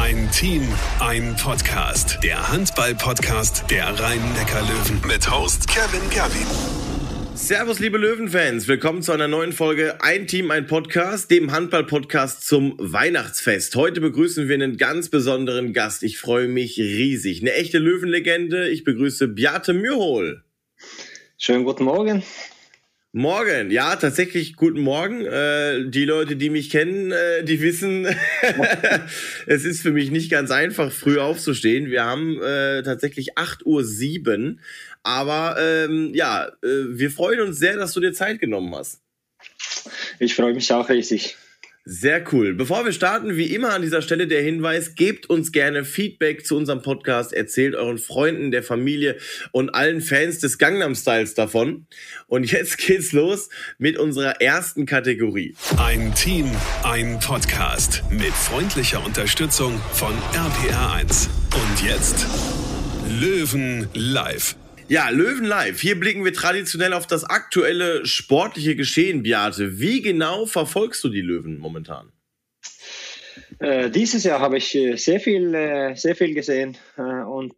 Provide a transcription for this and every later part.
Ein Team, ein Podcast. Der Handball-Podcast der Rhein-Neckar-Löwen mit Host Kevin Gerwin. Servus, liebe Löwenfans. Willkommen zu einer neuen Folge Ein Team, ein Podcast, dem Handball-Podcast zum Weihnachtsfest. Heute begrüßen wir einen ganz besonderen Gast. Ich freue mich riesig. Eine echte Löwenlegende. Ich begrüße Bjarte Myrhol. Schönen guten Morgen. Morgen, ja, tatsächlich guten Morgen. Die Leute, die mich kennen, die wissen, es ist für mich nicht ganz einfach, früh aufzustehen. Wir haben tatsächlich 8:07 Uhr, aber wir freuen uns sehr, dass du dir Zeit genommen hast. Ich freue mich auch riesig. Sehr cool. Bevor wir starten, wie immer an dieser Stelle der Hinweis, gebt uns gerne Feedback zu unserem Podcast, erzählt euren Freunden, der Familie und allen Fans des Gangnam Styles davon. Und jetzt geht's los mit unserer ersten Kategorie. Ein Team, ein Podcast mit freundlicher Unterstützung von RPR1. Und jetzt Löwen live. Ja, Löwen live. Hier blicken wir traditionell auf das aktuelle sportliche Geschehen, Bjarte. Wie genau verfolgst du die Löwen momentan? Dieses Jahr habe ich sehr viel gesehen und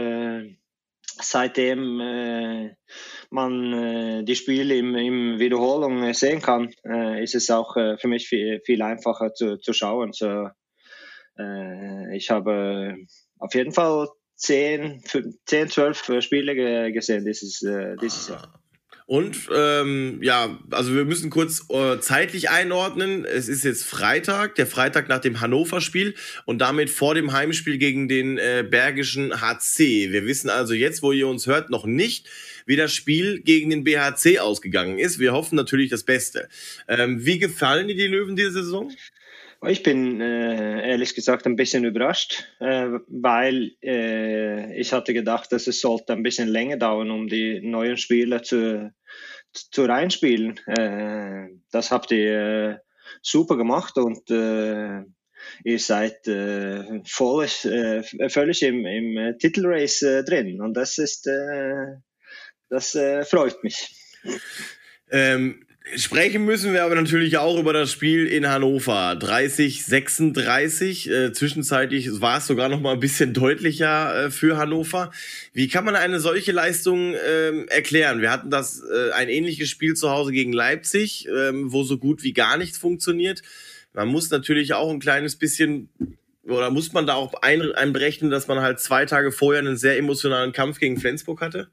seitdem man die Spiele im Wiederholung sehen kann, ist es auch für mich viel einfacher zu schauen. So, ich habe auf jeden Fall 10, 12 Spiele gesehen dieses Jahr. Und also wir müssen kurz zeitlich einordnen. Es ist jetzt Freitag, der Freitag nach dem Hannover-Spiel und damit vor dem Heimspiel gegen den Bergischen HC. Wir wissen also jetzt, wo ihr uns hört, noch nicht, wie das Spiel gegen den BHC ausgegangen ist. Wir hoffen natürlich das Beste. Wie gefallen dir die Löwen diese Saison? Ich bin ehrlich gesagt ein bisschen überrascht, weil ich hatte gedacht, dass es sollte ein bisschen länger dauern, um die neuen Spieler zu reinspielen. Das habt ihr super gemacht und ihr seid völlig im Titelrace drin und das freut mich. Sprechen müssen wir aber natürlich auch über das Spiel in Hannover. 30-36. Zwischenzeitlich war es sogar noch mal ein bisschen deutlicher für Hannover. Wie kann man eine solche Leistung erklären? Wir hatten ein ähnliches Spiel zu Hause gegen Leipzig, wo so gut wie gar nichts funktioniert. Man muss natürlich auch ein kleines bisschen, oder muss man da auch einberechnen, dass man halt 2 Tage vorher einen sehr emotionalen Kampf gegen Flensburg hatte?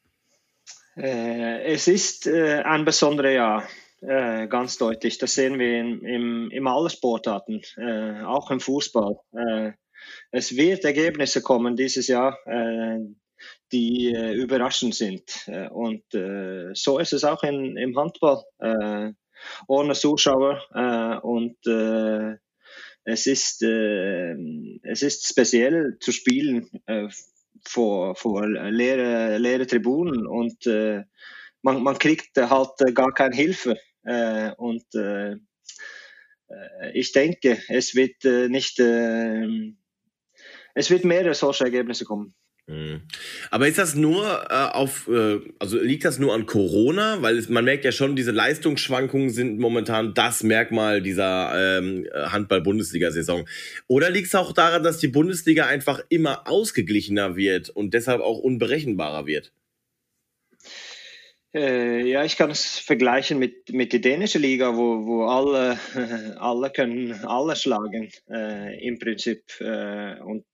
Es ist ein besonderes Jahr, ganz deutlich. Das sehen wir in allen Sportarten, auch im Fußball. Es wird Ergebnisse kommen dieses Jahr, die überraschend sind. Und so ist es auch im Handball. Ohne Zuschauer und es ist speziell zu spielen vor leere Tribunen und man kriegt halt gar keine Hilfe und ich denke, es wird mehrere solche Ergebnisse kommen. Aber ist das nur liegt das nur an Corona? Weil man merkt ja schon, diese Leistungsschwankungen sind momentan das Merkmal dieser Handball-Bundesliga-Saison. Oder liegt es auch daran, dass die Bundesliga einfach immer ausgeglichener wird und deshalb auch unberechenbarer wird? Ja, ich kann es vergleichen mit der dänischen Liga, wo alle können alle schlagen im Prinzip und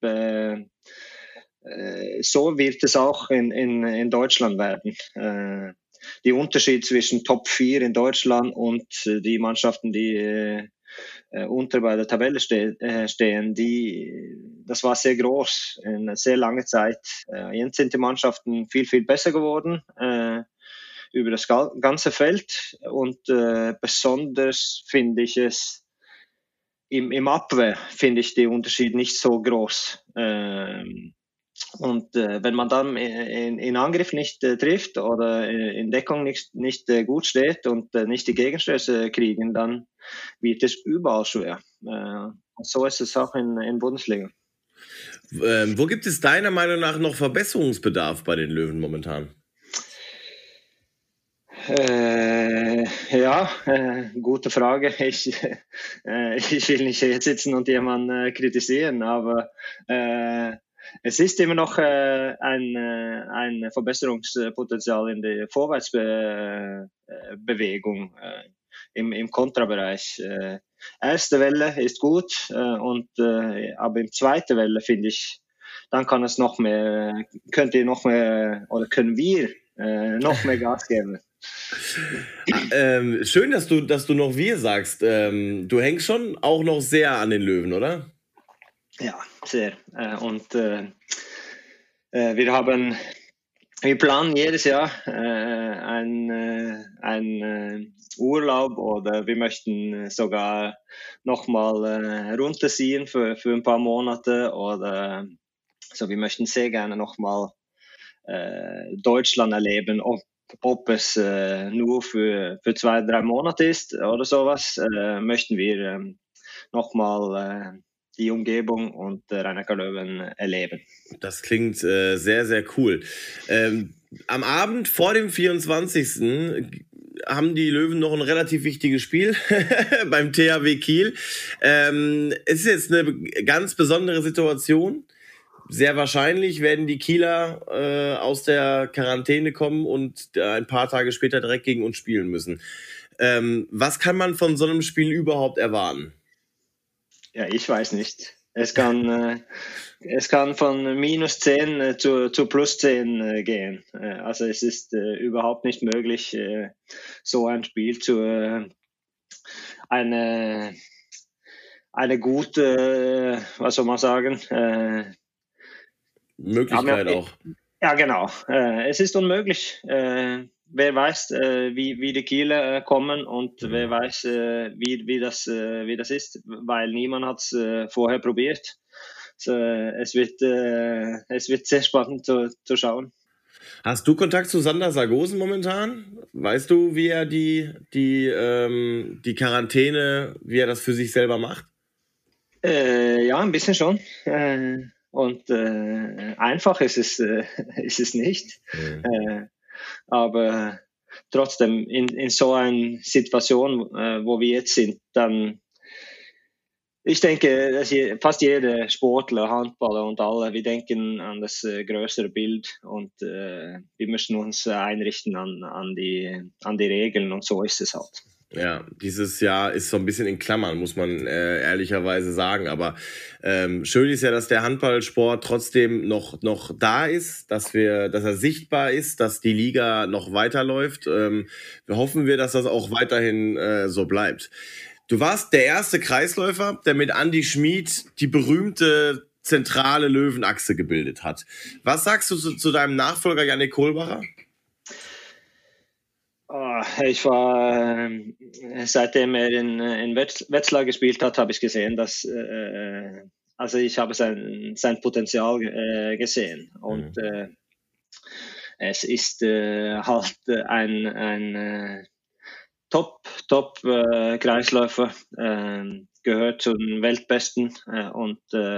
so wird es auch in Deutschland werden. Die Unterschied zwischen Top 4 in Deutschland und die Mannschaften, die unter bei der Tabelle stehen, das war sehr groß in einer sehr langen Zeit. Jetzt sind die Mannschaften viel, viel besser geworden über das ganze Feld und besonders finde ich es im Abwehr finde ich den Unterschied nicht so groß. Und wenn man dann in Angriff nicht trifft oder in Deckung nicht gut steht und nicht die Gegenstöße kriegen, dann wird es überall schwer. Und so ist es auch in Bundesliga. Wo gibt es deiner Meinung nach noch Verbesserungsbedarf bei den Löwen momentan? Gute Frage. Ich will nicht hier sitzen und jemanden kritisieren, aber es ist immer noch ein Verbesserungspotenzial in der Vorwärtsbewegung im Kontrabereich. Erste Welle ist gut, aber im zweiten Welle finde ich, dann kann es noch mehr, könnt ihr noch mehr oder können wir noch mehr Gas geben. Schön, dass du noch wir sagst. Du hängst schon auch noch sehr an den Löwen, oder? Ja, sehr. Wir planen jedes Jahr einen Urlaub oder wir möchten sogar nochmal runterziehen für ein paar Monate oder so. Wir möchten sehr gerne nochmal Deutschland erleben, ob es nur für 2-3 Monate ist oder sowas, möchten wir nochmal die Umgebung und Rhein-Neckar Löwen erleben. Das klingt sehr, sehr cool. Am Abend vor dem 24. haben die Löwen noch ein relativ wichtiges Spiel beim THW Kiel. Es ist jetzt eine ganz besondere Situation. Sehr wahrscheinlich werden die Kieler aus der Quarantäne kommen und ein paar Tage später direkt gegen uns spielen müssen. Was kann man von so einem Spiel überhaupt erwarten? Ja, ich weiß nicht. Es kann von -10 zu +10 gehen. Also es ist überhaupt nicht möglich, so ein Spiel zu eine gute, was soll man sagen, Möglichkeit auch. Ja, genau. Es ist unmöglich. Wer weiß, wie die Kieler kommen und wer weiß, wie das ist, weil niemand hat es vorher probiert. So, es wird sehr spannend zu schauen. Hast du Kontakt zu Sander Sargosen momentan? Weißt du, wie er die Quarantäne, wie er das für sich selber macht? Ja, ein bisschen schon. Und einfach ist es nicht. Aber trotzdem, in so einer Situation, wo wir jetzt sind, dann, ich denke, dass fast jeder Sportler, Handballer und alle, wir denken an das größere Bild und wir müssen uns einrichten an die Regeln und so ist es halt. Ja, dieses Jahr ist so ein bisschen in Klammern, muss man ehrlicherweise sagen. Aber schön ist ja, dass der Handballsport trotzdem noch da ist, dass er sichtbar ist, dass die Liga noch weiterläuft. Wir hoffen dass das auch weiterhin so bleibt. Du warst der erste Kreisläufer, der mit Andi Schmid die berühmte zentrale Löwenachse gebildet hat. Was sagst du zu deinem Nachfolger Jannik Kohlbacher? Ich war, seitdem er in Wetzlar gespielt hat, habe ich gesehen, dass, also ich habe sein Potenzial gesehen und es ist halt ein Top-Kreisläufer, gehört zu den Weltbesten und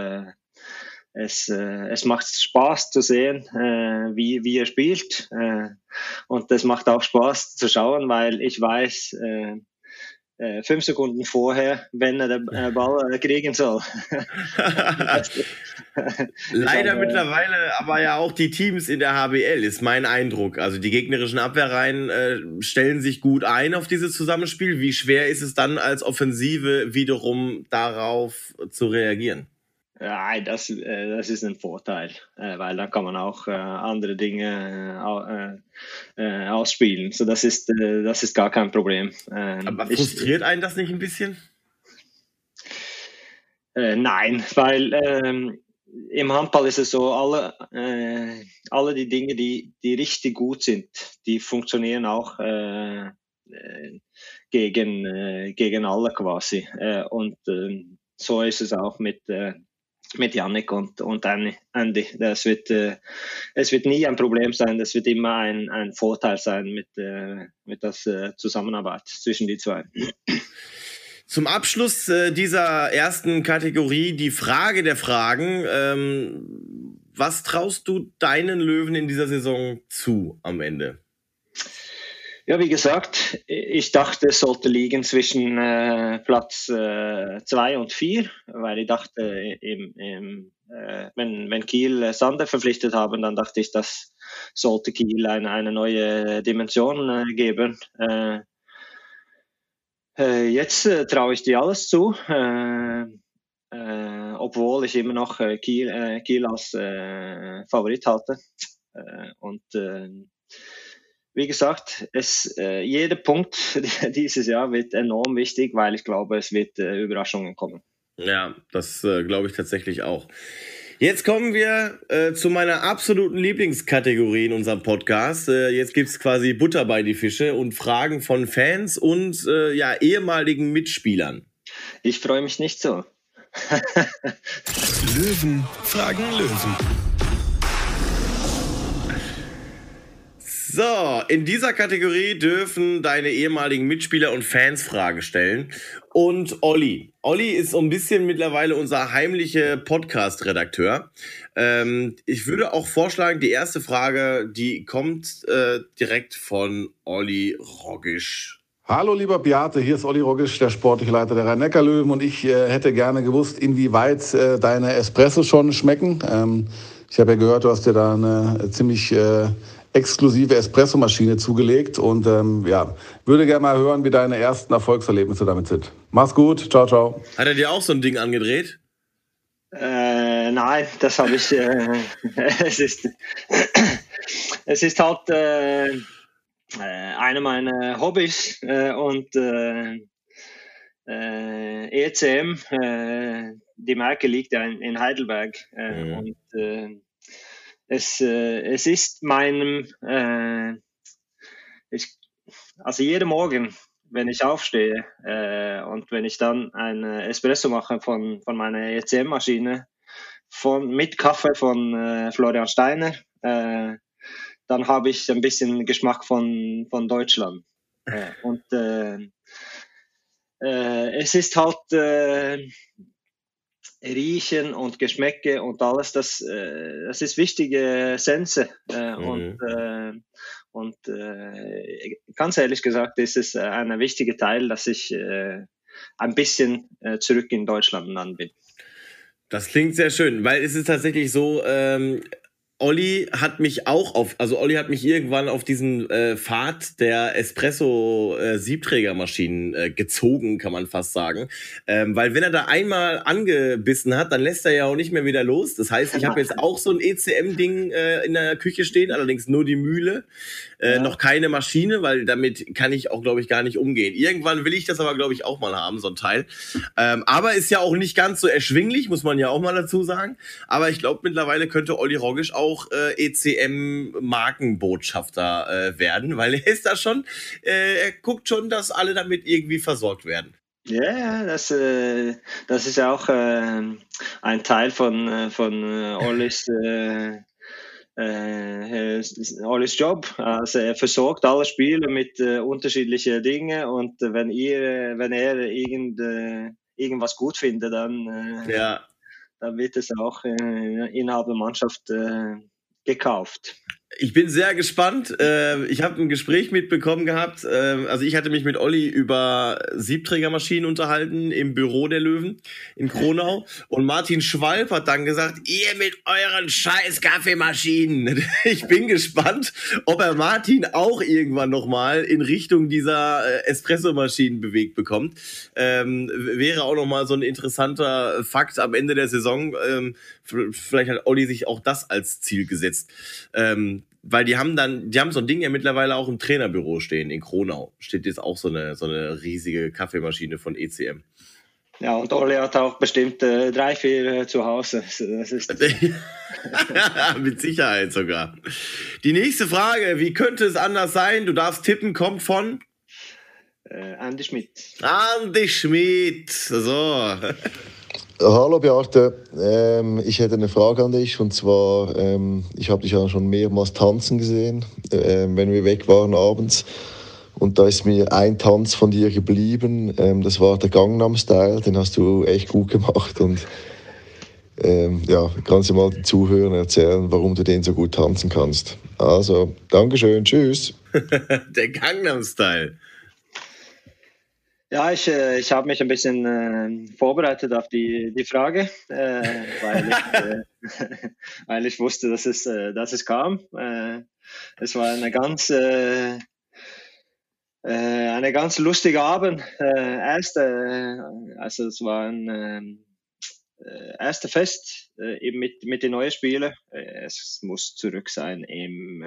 es macht Spaß zu sehen, wie er spielt. Und es macht auch Spaß zu schauen, weil ich weiß, 5 Sekunden vorher, wenn er den Ball kriegen soll. Leider mittlerweile aber ja auch die Teams in der HBL, ist mein Eindruck. Also die gegnerischen Abwehrreihen stellen sich gut ein auf dieses Zusammenspiel. Wie schwer ist es dann als Offensive wiederum darauf zu reagieren? Ja, das ist ein Vorteil, weil dann kann man auch andere Dinge ausspielen. So, das ist gar kein Problem. Aber frustriert einen das nicht ein bisschen? Nein, weil im Handball ist es so, alle die Dinge, die richtig gut sind, die funktionieren auch gegen alle quasi. Und so ist es auch mit Jannik und Andy. Es wird nie ein Problem sein, das wird immer ein Vorteil sein mit der Zusammenarbeit zwischen die zwei. Zum Abschluss dieser ersten Kategorie die Frage der Fragen. Was traust du deinen Löwen in dieser Saison zu am Ende? Ja, wie gesagt, ich dachte, es sollte liegen zwischen Platz 2 und 4, weil ich dachte, wenn Kiel Sander verpflichtet haben, dann dachte ich, das sollte Kiel eine neue Dimension geben. Jetzt traue ich dir alles zu, obwohl ich immer noch Kiel als Favorit halte. Wie gesagt, jeder Punkt dieses Jahr wird enorm wichtig, weil ich glaube, es wird Überraschungen kommen. Ja, das glaube ich tatsächlich auch. Jetzt kommen wir zu meiner absoluten Lieblingskategorie in unserem Podcast. Jetzt gibt es quasi Butter bei die Fische und Fragen von Fans und ehemaligen Mitspielern. Ich freue mich nicht so. Löwen fragen Löwen. So, in dieser Kategorie dürfen deine ehemaligen Mitspieler und Fans Fragen stellen. Und Olli ist so ein bisschen mittlerweile unser heimlicher Podcast-Redakteur. Ich würde auch vorschlagen, die erste Frage, die kommt direkt von Olli Rogisch. Hallo lieber Beate, hier ist Olli Rogisch, der sportliche Leiter der Rhein-Neckar-Löwen, und ich hätte gerne gewusst, inwieweit deine Espressos schon schmecken. Ich habe ja gehört, du hast dir da eine ziemlich exklusive Espressomaschine zugelegt und würde gerne mal hören, wie deine ersten Erfolgserlebnisse damit sind. Mach's gut, ciao, ciao. Hat er dir auch so ein Ding angedreht? Nein, das habe ich. Es ist halt eine meiner Hobbys und ECM, die Marke liegt in Heidelberg und es ist meinem, also jeden Morgen, wenn ich aufstehe und wenn ich dann ein Espresso mache von meiner ECM-Maschine mit Kaffee von Florian Steiner, dann habe ich ein bisschen Geschmack von Deutschland. Und es ist halt Riechen und Geschmäcke und alles, das ist wichtige Sense. Und ganz ehrlich gesagt ist es ein wichtiger Teil, dass ich ein bisschen zurück in Deutschland dann bin. Das klingt sehr schön, weil es ist tatsächlich so, Olli hat mich irgendwann auf diesen Pfad der Espresso-Siebträgermaschinen gezogen, kann man fast sagen. Weil wenn er da einmal angebissen hat, dann lässt er ja auch nicht mehr wieder los. Das heißt, ich habe jetzt auch so ein ECM-Ding in der Küche stehen, allerdings nur die Mühle. Noch keine Maschine, weil damit kann ich auch, glaube ich, gar nicht umgehen. Irgendwann will ich das aber, glaube ich, auch mal haben, so ein Teil. Aber ist ja auch nicht ganz so erschwinglich, muss man ja auch mal dazu sagen. Aber ich glaube, mittlerweile könnte Olli Rogisch auch ECM-Markenbotschafter werden, weil er ist da schon, er guckt schon, dass alle damit irgendwie versorgt werden. Ja, das ist ja auch ein Teil von Ollis Job. Also er versorgt alle Spieler mit unterschiedlichen Dingen, und wenn er irgendwas gut findet, dann wird es auch innerhalb der Mannschaft gekauft. Ich bin sehr gespannt. Ich habe ein Gespräch mitbekommen gehabt. Also ich hatte mich mit Olli über Siebträgermaschinen unterhalten im Büro der Löwen in Kronau. Und Martin Schwalb hat dann gesagt, ihr mit euren scheiß Kaffeemaschinen. Ich bin gespannt, ob er Martin auch irgendwann nochmal in Richtung dieser Espressomaschinen bewegt bekommt. Wäre auch nochmal so ein interessanter Fakt am Ende der Saison. Vielleicht hat Olli sich auch das als Ziel gesetzt. Weil die haben so ein Ding ja mittlerweile auch im Trainerbüro stehen in Kronau. Steht jetzt auch so eine riesige Kaffeemaschine von ECM. Ja, und Olli hat auch bestimmt 3-4 zu Hause. Das ist mit Sicherheit sogar. Die nächste Frage, wie könnte es anders sein? Du darfst tippen, kommt von Andi Schmidt. Andi Schmidt, so. Hallo Beate, ich hätte eine Frage an dich, und zwar, ich habe dich ja schon mehrmals tanzen gesehen, wenn wir weg waren abends, und da ist mir ein Tanz von dir geblieben, das war der Gangnam Style, den hast du echt gut gemacht, und Ja, kannst du mal den Zuhörern erzählen, warum du den so gut tanzen kannst. Also, Dankeschön, tschüss. Der Gangnam Style. Ja, ich habe mich ein bisschen vorbereitet auf die Frage, weil ich wusste, dass es kam. Es war eine ganz lustige Abend. Also es war ein erste Fest eben mit den neuen Spielen. Es muss zurück sein im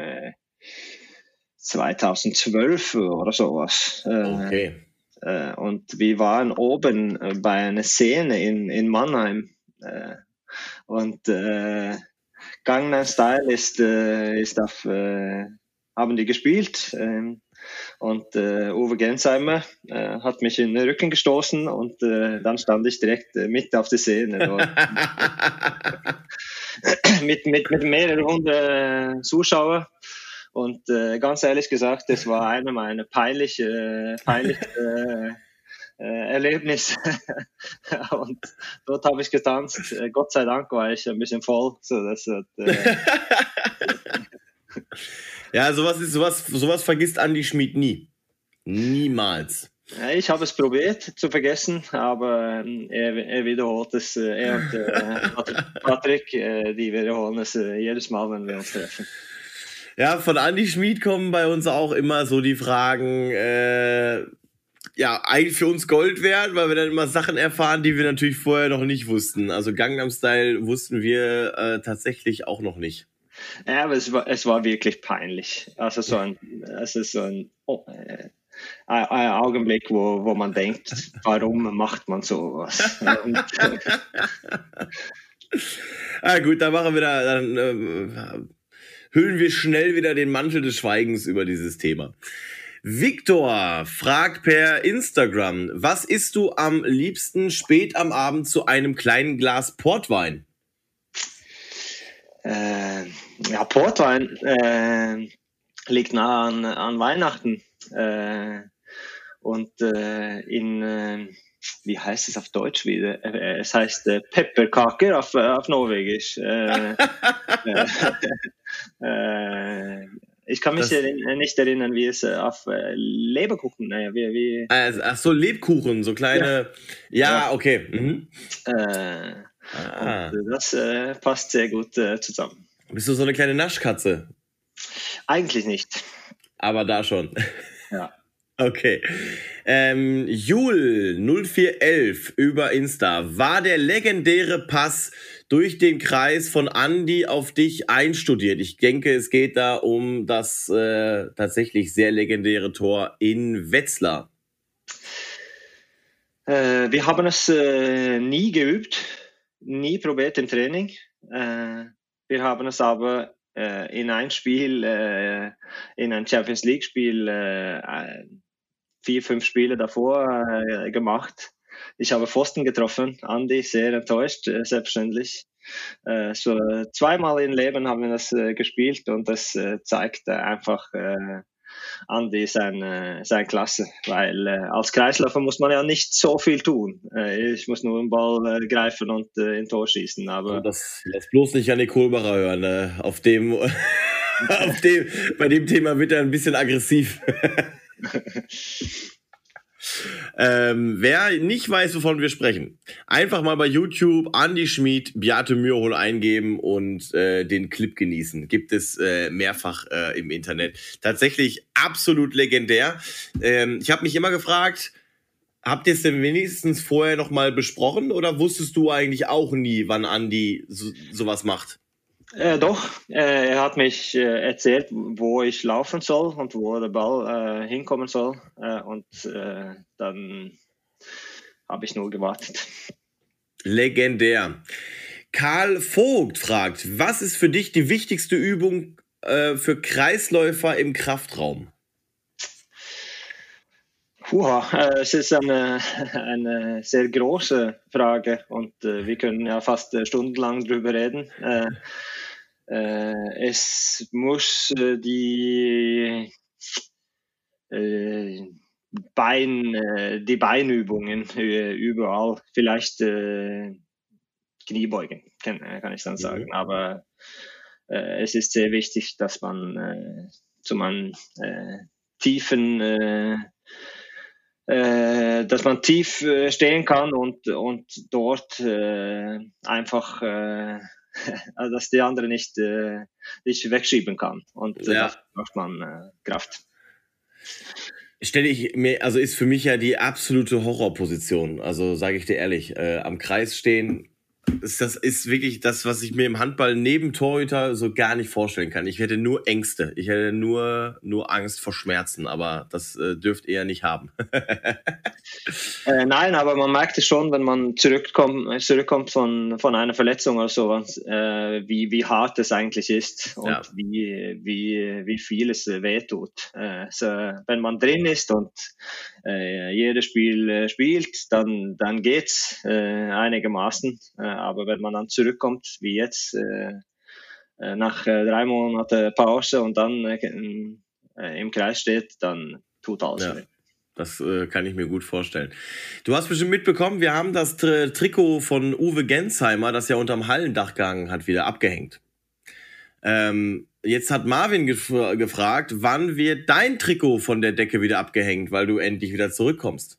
2012 oder sowas. Okay. Und wir waren oben bei einer Szene in Mannheim. Und Gangnam Style haben die gespielt. Und Uwe Gensheimer hat mich in den Rücken gestoßen und dann stand ich direkt mit auf der Szene. mit mehreren hundert Zuschauern. Und ganz ehrlich gesagt, das war einer meiner peinlichen Erlebnisse. Und dort habe ich getanzt. Gott sei Dank war ich ein bisschen voll. Ja, sowas vergisst Andi Schmid nie. Niemals. Ich habe es probiert zu vergessen, aber er wiederholt es. Er und Patrick, die wiederholen es jedes Mal, wenn wir uns treffen. Ja, von Andi Schmid kommen bei uns auch immer so die Fragen, ja, eigentlich für uns Gold wert, weil wir dann immer Sachen erfahren, die wir natürlich vorher noch nicht wussten. Also Gangnam Style wussten wir tatsächlich auch noch nicht. Ja, aber es war wirklich peinlich. Also so ein Augenblick, wo man denkt, warum macht man sowas? Gut, dann machen wir hüllen wir schnell wieder den Mantel des Schweigens über dieses Thema. Victor fragt per Instagram, was isst du am liebsten spät am Abend zu einem kleinen Glas Portwein? Ja, Portwein liegt nah an Weihnachten. Und wie heißt es auf Deutsch wieder? Es heißt Pepperkaker auf Norwegisch. Ich kann mich nicht erinnern, wie es auf Leberkuchen, Ach so, Lebkuchen, so kleine, ja. Okay. Mhm. Und das passt sehr gut zusammen. Bist du so eine kleine Naschkatze? Eigentlich nicht. Aber da schon. Ja. Okay. Jul 0411 über Insta. War der legendäre Pass durch den Kreis von Andi auf dich einstudiert? Ich denke, es geht da um das tatsächlich sehr legendäre Tor in Wetzlar. Wir haben es nie geübt, nie probiert im Training. Wir haben es aber in ein Spiel, in ein Champions League Spiel 4-5 Spiele davor gemacht. Ich habe Pfosten getroffen, Andi, sehr enttäuscht, selbstverständlich. So zweimal im Leben haben wir das gespielt und das zeigt einfach Andi seine Klasse, weil als Kreisläufer muss man ja nicht so viel tun. Ich muss nur den Ball greifen und in Tor schießen. Aber das lässt bloß nicht Janik Kohlbacher hören. Bei dem Thema wird er ein bisschen aggressiv. Wer nicht weiß, wovon wir sprechen, einfach mal bei YouTube Andi Schmid, Beate Mürhol eingeben und den Clip genießen. Gibt es mehrfach im Internet. Tatsächlich absolut legendär. Ich habe mich immer gefragt, habt ihr es denn wenigstens vorher noch mal besprochen oder wusstest du eigentlich auch nie, wann Andi sowas macht? Doch, er hat mich erzählt, wo ich laufen soll und wo der Ball hinkommen soll. Und dann habe ich nur gewartet. Legendär. Karl Vogt fragt, was ist für dich die wichtigste Übung für Kreisläufer im Kraftraum? Es ist eine sehr große Frage und wir können ja fast stundenlang drüber reden. Es muss die Beinübungen überall, vielleicht Kniebeugen, kann ich dann sagen. Aber es ist sehr wichtig, dass man zu einem dass man tief stehen kann und dort einfach, also dass die andere nicht wegschieben kann. Und dafür braucht man Kraft. Stelle ich mir, also ist für mich ja die absolute Horrorposition. Also sage ich dir ehrlich, am Kreis stehen, das ist wirklich das, was ich mir im Handball neben Torhüter so gar nicht vorstellen kann. Ich hätte nur Ängste. Ich hätte nur Angst vor Schmerzen, aber das dürft ihr ja nicht haben. Nein, aber man merkt es schon, wenn man zurückkommt von einer Verletzung oder sowas, wie hart es eigentlich ist und wie viel es wehtut. Also, wenn man drin ist und jedes Spiel spielt, dann geht's einigermaßen. Aber wenn man dann zurückkommt, wie jetzt, nach 3 Monaten Pause und dann im Kreis steht, dann tut alles weh. Das kann ich mir gut vorstellen. Du hast bestimmt mitbekommen, wir haben das Trikot von Uwe Gensheimer, das ja unterm Hallendach gehangen hat, wieder abgehängt. Jetzt hat Marvin gefragt, wann wird dein Trikot von der Decke wieder abgehängt, weil du endlich wieder zurückkommst?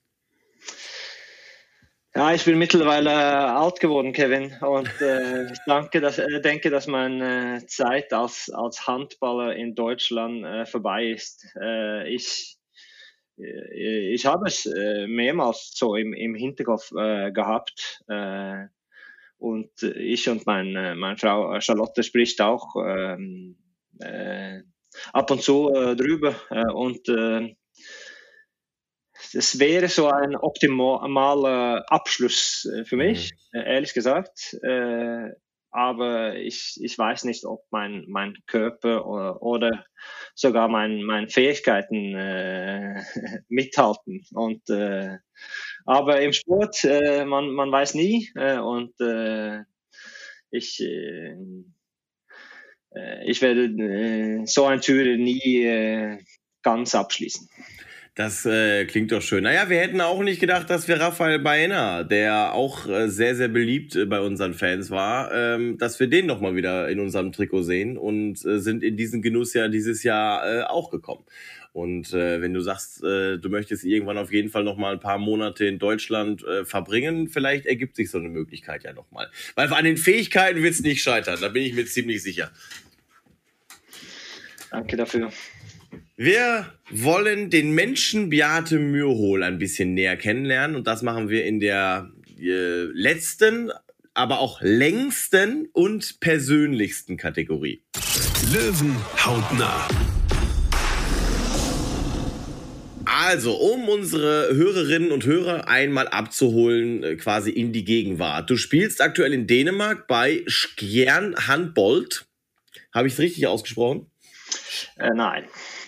Ja, ich bin mittlerweile alt geworden, Kevin, und ich denke, dass meine Zeit als Handballer in Deutschland vorbei ist. Ich habe es mehrmals so im Hinterkopf gehabt, und ich und meine Frau Charlotte spricht auch ab und zu drüber, und das wäre so ein optimaler Abschluss für mich, ehrlich gesagt. Aber ich weiß nicht, ob mein Körper oder sogar meine Fähigkeiten mithalten. Aber im Sport, man weiß nie. Und ich werde so eine Tür nie ganz abschließen. Das klingt doch schön. Naja, wir hätten auch nicht gedacht, dass wir Raphael Baena, der auch sehr, sehr beliebt bei unseren Fans war, dass wir den nochmal wieder in unserem Trikot sehen und sind in diesen Genuss ja dieses Jahr auch gekommen. Und wenn du sagst, du möchtest irgendwann auf jeden Fall nochmal ein paar Monate in Deutschland verbringen, vielleicht ergibt sich so eine Möglichkeit ja nochmal. Weil an den Fähigkeiten wird es nicht scheitern, da bin ich mir ziemlich sicher. Danke dafür. Wir wollen den Menschen Beate Mürhol ein bisschen näher kennenlernen und das machen wir in der letzten, aber auch längsten und persönlichsten Kategorie. Löwen hautnah. Also, um unsere Hörerinnen und Hörer einmal abzuholen, quasi in die Gegenwart. Du spielst aktuell in Dänemark bei Skjern Handbold. Habe ich es richtig ausgesprochen? Nein.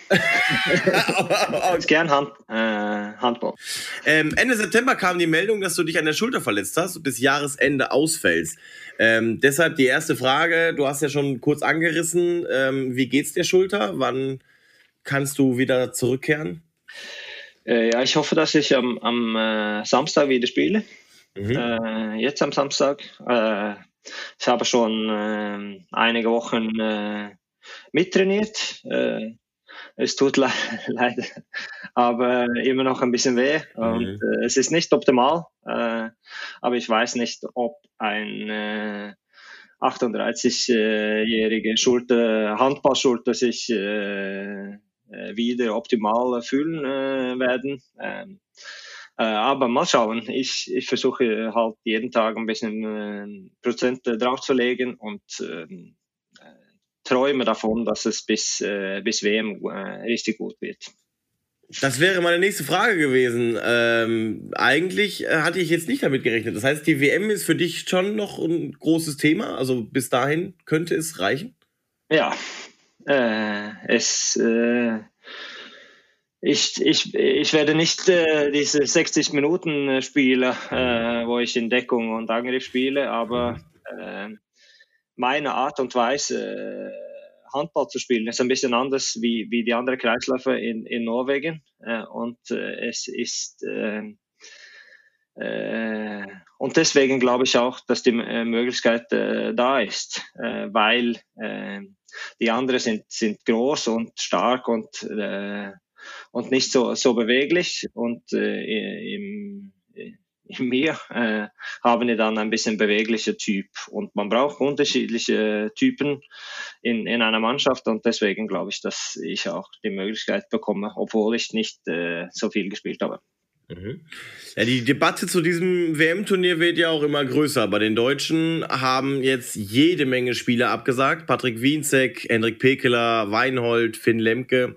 Gern Handball. Ende September kam die Meldung, dass du dich an der Schulter verletzt hast und bis Jahresende ausfällst. Deshalb die erste Frage, du hast ja schon kurz angerissen, wie geht's der Schulter? Wann kannst du wieder zurückkehren? Ja, ich hoffe, dass ich am Samstag wieder spiele. Jetzt am Samstag. Ich habe schon einige Wochen mittrainiert. Es tut leider, aber immer noch ein bisschen weh. Und es ist nicht optimal. Aber ich weiß nicht, ob ein 38-jährige Handballschulter sich wieder optimal fühlen werden. Aber mal schauen. Ich versuche halt jeden Tag ein bisschen Prozent draufzulegen und träume davon, dass es bis WM richtig gut wird. Das wäre meine nächste Frage gewesen. Eigentlich hatte ich jetzt nicht damit gerechnet. Das heißt, die WM ist für dich schon noch ein großes Thema? Also bis dahin könnte es reichen? Ja, ich werde nicht diese 60 Minuten spielen, wo ich in Deckung und Angriff spiele, aber meine Art und Weise, Handball zu spielen, ist ein bisschen anders wie die anderen Kreisläufer in Norwegen. Und es ist Und deswegen glaube ich auch, dass die Möglichkeit da ist, weil die anderen sind groß und stark und nicht so beweglich. Und in mir haben wir dann ein bisschen beweglicher Typ. Und man braucht unterschiedliche Typen in einer Mannschaft. Und deswegen glaube ich, dass ich auch die Möglichkeit bekomme, obwohl ich nicht so viel gespielt habe. Ja, die Debatte zu diesem WM-Turnier wird ja auch immer größer. Bei den Deutschen haben jetzt jede Menge Spieler abgesagt. Patrick Wienzek, Hendrik Pekeler, Weinhold, Finn Lemke.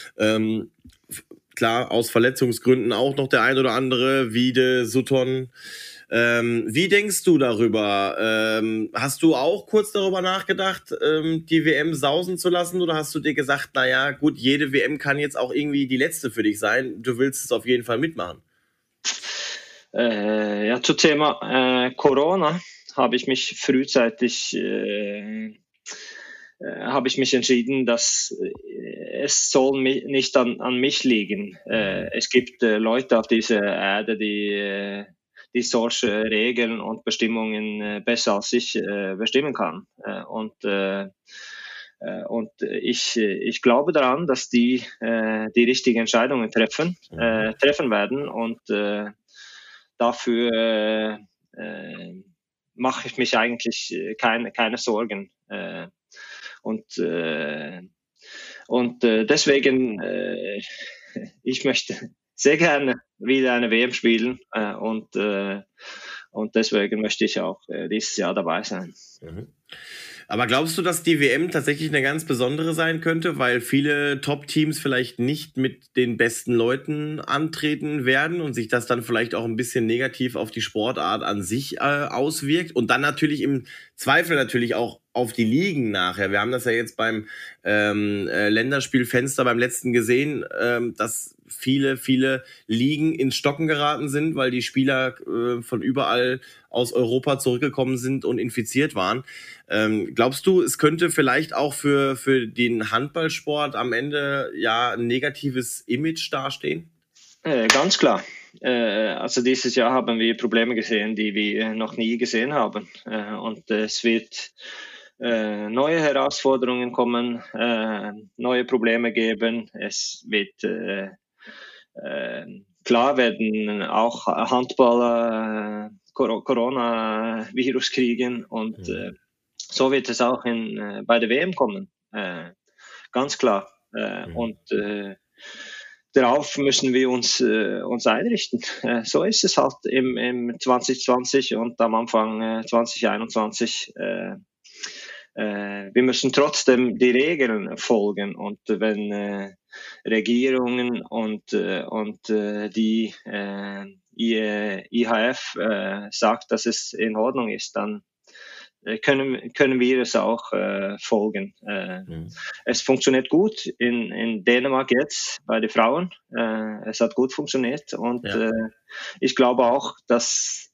Klar, aus Verletzungsgründen auch noch der ein oder andere, Wiede, Sutton. Wie denkst du darüber? Hast du auch kurz darüber nachgedacht, die WM sausen zu lassen? Oder hast du dir gesagt, naja, gut, jede WM kann jetzt auch irgendwie die letzte für dich sein. Du willst es auf jeden Fall mitmachen. Ja, zum Thema Corona habe ich mich frühzeitig entschieden, dass es soll nicht an mich liegen. Es gibt Leute auf dieser Erde, die solche Regeln und Bestimmungen besser als ich bestimmen kann. Und ich glaube daran, dass die richtigen Entscheidungen treffen werden. Und dafür mache ich mich eigentlich keine Sorgen. Deswegen, ich möchte sehr gerne wieder eine WM spielen und deswegen möchte ich auch dieses Jahr dabei sein. Aber glaubst du, dass die WM tatsächlich eine ganz besondere sein könnte, weil viele Top-Teams vielleicht nicht mit den besten Leuten antreten werden und sich das dann vielleicht auch ein bisschen negativ auf die Sportart an sich auswirkt und dann natürlich im Zweifel natürlich auch auf die Ligen nachher. Wir haben das ja jetzt beim Länderspielfenster beim letzten gesehen, dass viele Ligen ins Stocken geraten sind, weil die Spieler von überall aus Europa zurückgekommen sind und infiziert waren. Glaubst du, es könnte vielleicht auch für den Handballsport am Ende ja ein negatives Image dastehen? Ganz klar. Also dieses Jahr haben wir Probleme gesehen, die wir noch nie gesehen haben. Und es wird neue Herausforderungen kommen, neue Probleme geben. Es wird klar werden auch Handballer Coronavirus kriegen und so wird es auch bei der WM kommen, ganz klar. Und darauf müssen wir uns einrichten. So ist es halt im 2020 und am Anfang 2021. Wir müssen trotzdem die Regeln folgen und wenn Regierungen und die IHF sagt, dass es in Ordnung ist, dann können wir es auch folgen. Es funktioniert gut in Dänemark jetzt bei den Frauen. Es hat gut funktioniert und ich glaube auch, dass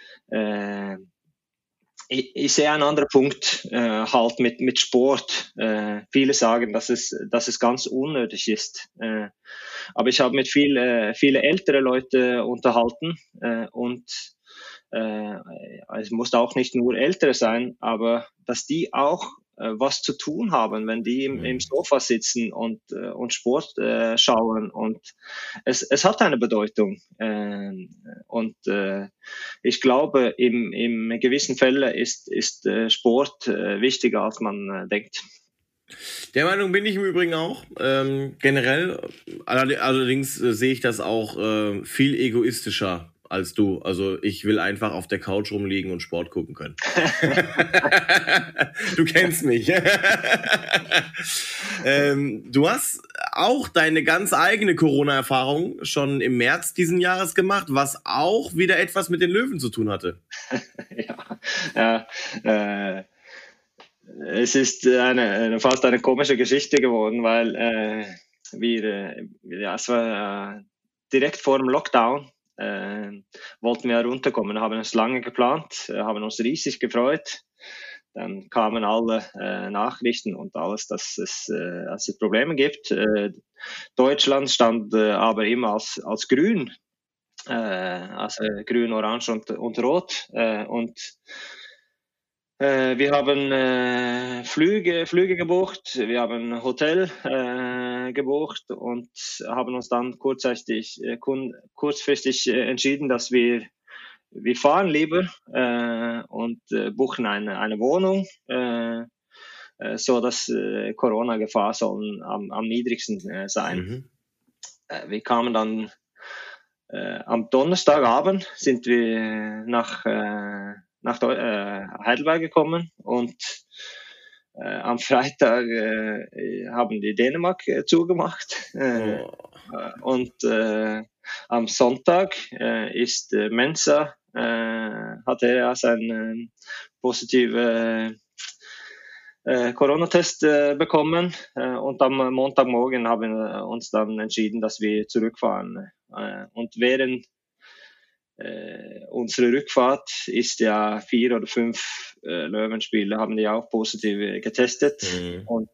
ich sehe einen anderen Punkt halt mit Sport. Viele sagen, dass es ganz unnötig ist. Aber ich habe mit viele ältere Leute unterhalten und es muss auch nicht nur Ältere sein, aber dass die auch was zu tun haben, wenn die im Sofa sitzen und Sport schauen und es hat eine Bedeutung und ich glaube im gewissen Fälle ist Sport wichtiger als man denkt. Der Meinung bin ich im Übrigen auch, generell, allerdings sehe ich das auch viel egoistischer als du. Also ich will einfach auf der Couch rumliegen und Sport gucken können. Du kennst mich. Du hast auch deine ganz eigene Corona-Erfahrung schon im März diesen Jahres gemacht, was auch wieder etwas mit den Löwen zu tun hatte. Es ist fast eine komische Geschichte geworden, weil es war direkt vor dem Lockdown. Wollten wir runterkommen, haben es lange geplant, haben uns riesig gefreut. Dann kamen alle Nachrichten und alles, dass es Probleme gibt. Deutschland stand aber immer als grün also grün, orange und rot. Und wir haben Flüge gebucht, wir haben ein Hotel gebucht und haben uns dann kurzfristig entschieden, dass wir fahren lieber und buchen eine Wohnung, so dass Corona-Gefahr soll am niedrigsten sein. Wir kamen dann am Donnerstagabend sind wir nach Heidelberg gekommen und am Freitag haben die Dänemark zugemacht und am Sonntag ist Mensa hatte er seinen positiven Corona-Test bekommen und am Montagmorgen haben wir uns dann entschieden, dass wir zurückfahren. Und während unsere Rückfahrt ist ja 4 oder 5 Löwenspieler haben die auch positiv getestet. Und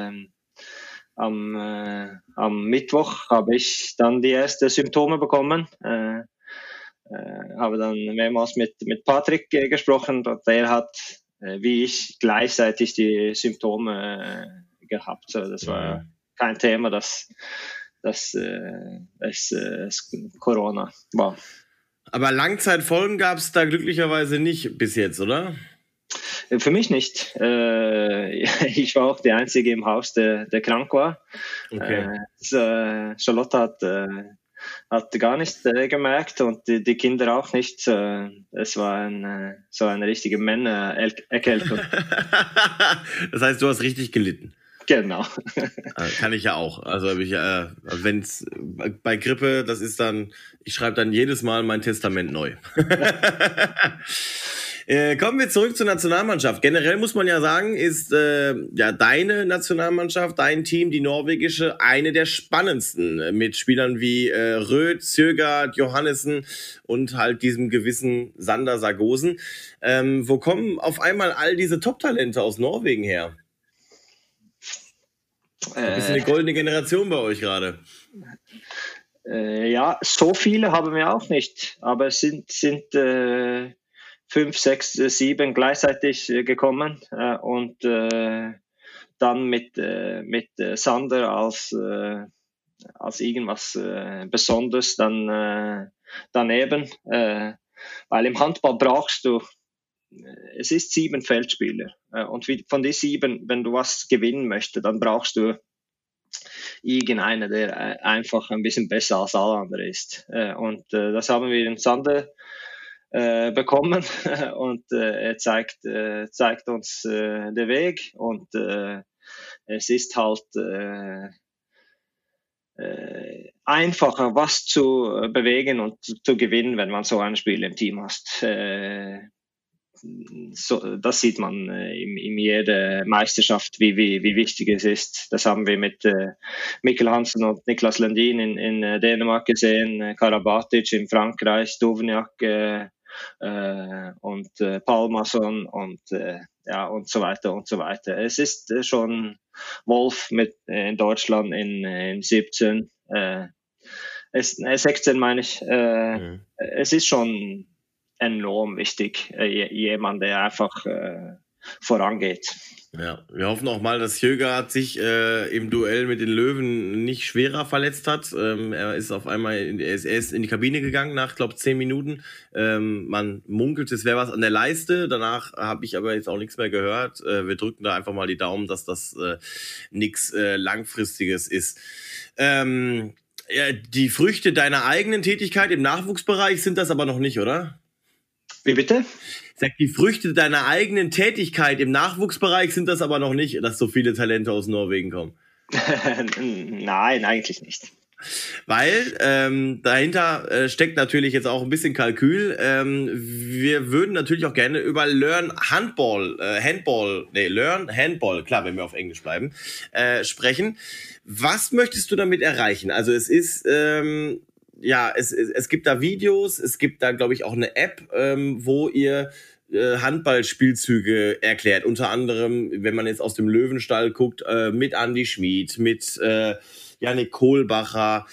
am Mittwoch habe ich dann die ersten Symptome bekommen. Habe dann mehrmals mit Patrick gesprochen und der hat, wie ich, gleichzeitig die Symptome gehabt. So, das war kein Thema, dass es Corona war. Aber Langzeitfolgen gab es da glücklicherweise nicht bis jetzt, oder? Für mich nicht. Ich war auch der Einzige im Haus, der krank war. Okay. Charlotte hat gar nicht gemerkt und die Kinder auch nicht. Es war so eine richtige Männererkältung. Das heißt, du hast richtig gelitten. Genau. Kann ich ja auch. Also wenn es bei Grippe, das ist dann, ich schreibe dann jedes Mal mein Testament neu. Kommen wir zurück zur Nationalmannschaft. Generell muss man ja sagen, ist deine Nationalmannschaft, dein Team, die norwegische, eine der spannendsten mit Spielern wie Rød, Søgaard, Johannessen und halt diesem gewissen Sander Sargosen. Wo kommen auf einmal all diese Top-Talente aus Norwegen her? Ein bisschen eine goldene Generation bei euch gerade. Ja, so viele haben wir auch nicht, aber es sind 5, 6, 7 gleichzeitig gekommen und dann mit Sander als irgendwas Besonderes dann daneben, weil im Handball brauchst du, es ist 7 Feldspieler und von den 7, wenn du was gewinnen möchtest, dann brauchst du irgendeiner, der einfach ein bisschen besser als alle anderen ist. Und das haben wir in Sander bekommen und er zeigt uns den Weg und es ist halt einfacher, was zu bewegen und zu gewinnen, wenn man so ein Spiel im Team hat. So, das sieht man in jeder Meisterschaft, wie wichtig es ist. Das haben wir mit Mikkel Hansen und Niklas Lundin in Dänemark gesehen, Karabatic in Frankreich, Duvniak und Palmason und so weiter und so weiter. Es ist schon Wolf in Deutschland in 17, 16 meine ich. Es ist schon enorm wichtig, jemand, der einfach vorangeht. Ja, wir hoffen auch mal, dass Søgaard sich im Duell mit den Löwen nicht schwerer verletzt hat. Er ist in die Kabine gegangen nach, glaube 10 Minuten. Man munkelt, es wäre was an der Leiste. Danach habe ich aber jetzt auch nichts mehr gehört. Wir drücken da einfach mal die Daumen, dass das nichts Langfristiges ist. Die Früchte deiner eigenen Tätigkeit im Nachwuchsbereich sind das aber noch nicht, oder? Wie bitte? Ich sag, die Früchte deiner eigenen Tätigkeit im Nachwuchsbereich sind das aber noch nicht, dass so viele Talente aus Norwegen kommen. Nein, eigentlich nicht. Weil dahinter steckt natürlich jetzt auch ein bisschen Kalkül. Wir würden natürlich auch gerne über Learn Handball, klar, wenn wir auf Englisch bleiben, sprechen. Was möchtest du damit erreichen? Also es ist es gibt da Videos, es gibt da, glaube ich, auch eine App, wo ihr Handballspielzüge erklärt. Unter anderem, wenn man jetzt aus dem Löwenstall guckt, mit Andi Schmid, mit Jannik Kohlbacher,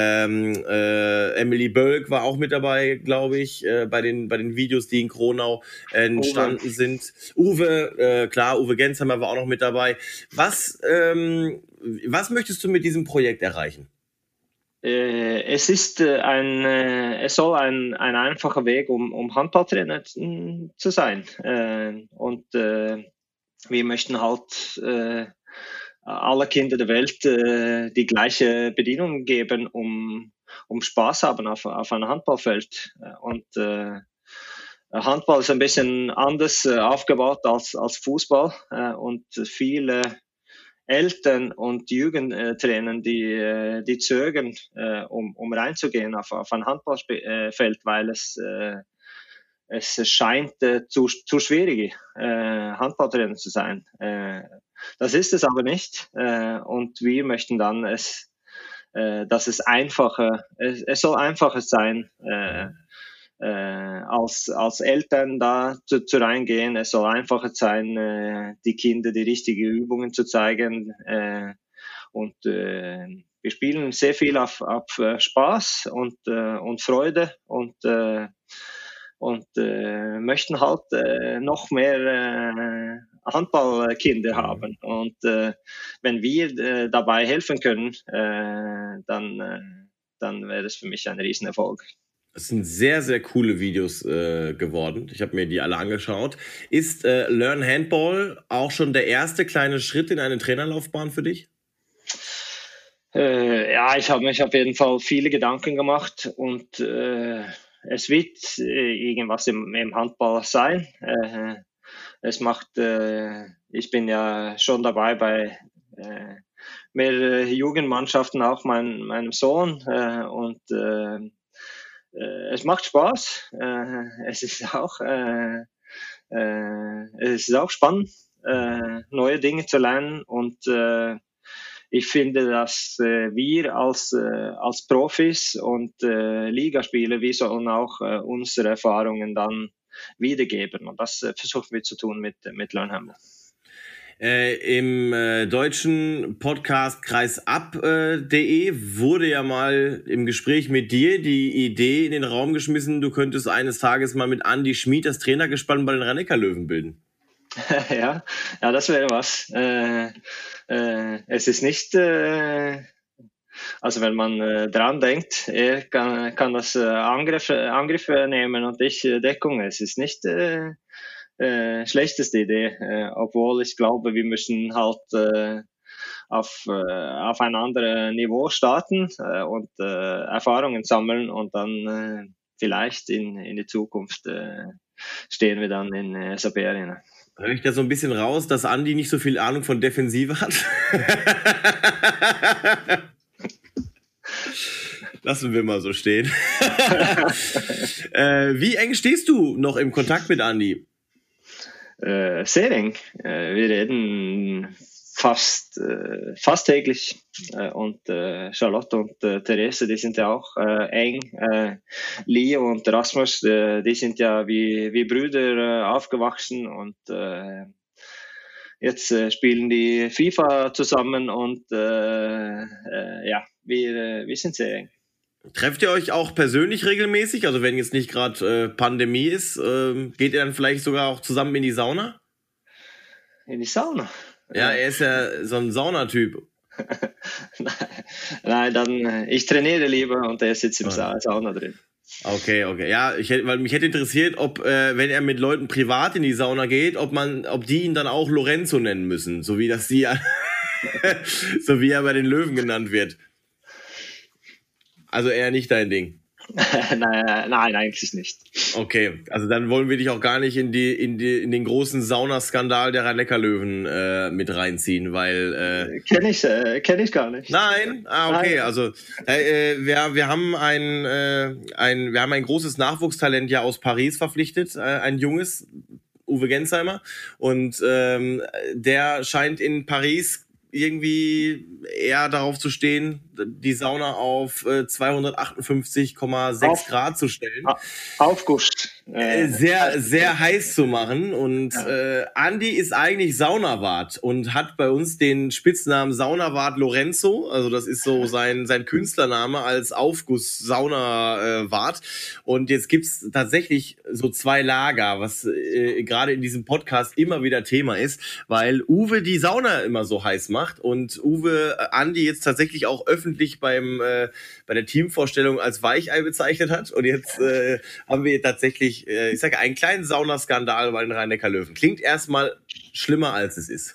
Emily Bölk war auch mit dabei, glaube ich, bei den Videos, die in Kronau entstanden sind. Uwe Gensheimer war auch noch mit dabei. Was möchtest du mit diesem Projekt erreichen? Es soll ein einfacher Weg, um Handballtrainer zu sein. Und wir möchten halt alle Kinder der Welt die gleiche Bedienung geben, um Spaß haben auf einem Handballfeld. Und Handball ist ein bisschen anders aufgebaut als Fußball. Und viele Eltern und Jugendtrainer, die zögern, um reinzugehen auf ein Handballfeld, weil es scheint zu schwierig, Handballtrainer zu sein. Das ist es aber nicht. Und wir möchten dann, dass es soll einfacher sein, als Eltern da zu reingehen. Es soll einfacher sein, die Kinder die richtigen Übungen zu zeigen. Und wir spielen sehr viel auf Spaß und Freude und möchten halt noch mehr Handballkinder haben. Und wenn wir dabei helfen können, dann wäre das für mich ein Riesenerfolg. Es sind sehr, sehr coole Videos geworden. Ich habe mir die alle angeschaut. Ist Learn Handball auch schon der erste kleine Schritt in eine Trainerlaufbahn für dich? Ja, ich habe mich auf jeden Fall viele Gedanken gemacht und es wird irgendwas im Handball sein. Ich bin ja schon dabei bei mehreren Jugendmannschaften, auch meinem Sohn, und es macht Spaß. Es ist auch spannend, neue Dinge zu lernen, und ich finde, dass wir als Profis und Ligaspieler, wir sollen auch unsere Erfahrungen dann wiedergeben, und das versuchen wir zu tun mit Learn Handball. Im deutschen Podcast kreisab.de wurde ja mal im Gespräch mit dir die Idee in den Raum geschmissen, du könntest eines Tages mal mit Andi Schmid das Trainergespann bei den Rhein-Neckar-Löwen bilden. Ja, das wäre was. Es ist nicht, also wenn man dran denkt, er kann das Angriffe nehmen und ich Deckung. Es ist nicht schlechteste Idee, obwohl ich glaube, wir müssen halt auf ein anderes Niveau starten und Erfahrungen sammeln, und dann vielleicht in die Zukunft stehen wir dann in SAP Arena. Höre ich da so ein bisschen raus, dass Andi nicht so viel Ahnung von Defensive hat? Lassen wir mal so stehen. Wie eng stehst du noch im Kontakt mit Andi? Sehr eng. Wir reden fast täglich, und Charlotte und Therese, die sind ja auch eng. Leo und Rasmus, die sind ja wie Brüder aufgewachsen, und jetzt spielen die FIFA zusammen, und ja, wir sind sehr eng. Trefft ihr euch auch persönlich regelmäßig? Also wenn jetzt nicht gerade Pandemie ist, geht ihr dann vielleicht sogar auch zusammen in die Sauna? In die Sauna? Ja, er ist ja so ein Saunatyp. Nein, dann ich trainiere lieber und er sitzt im Sauna drin. Okay. Ja, weil mich hätte interessiert, ob, wenn er mit Leuten privat in die Sauna geht, ob die ihn dann auch Lorenzo nennen müssen, so wie so wie er bei den Löwen genannt wird. Also eher nicht dein Ding. Nein, eigentlich nicht. Okay, also dann wollen wir dich auch gar nicht in den großen Saunaskandal der Rhein-Neckar-Löwen mit reinziehen, weil kenn ich gar nicht. Nein, okay, nein. Also wir haben ein großes Nachwuchstalent ja aus Paris verpflichtet, ein junges Uwe Gensheimer, und der scheint in Paris irgendwie eher darauf zu stehen, die Sauna auf 258,6 Grad zu stellen. Aufguscht. sehr, sehr heiß zu machen. Und Andi ist eigentlich Saunawart und hat bei uns den Spitznamen Saunawart Lorenzo. Also das ist so sein Künstlername als Aufguss-Saunawart. Und jetzt gibt's tatsächlich so 2 Lager, was gerade in diesem Podcast immer wieder Thema ist, weil Uwe die Sauna immer so heiß macht und Uwe Andi jetzt tatsächlich auch öffentlich bei der Teamvorstellung als Weichei bezeichnet hat. Und jetzt haben wir tatsächlich, ich sage, einen kleinen Saunaskandal bei den Rhein-Neckar-Löwen. Klingt erstmal schlimmer, als es ist.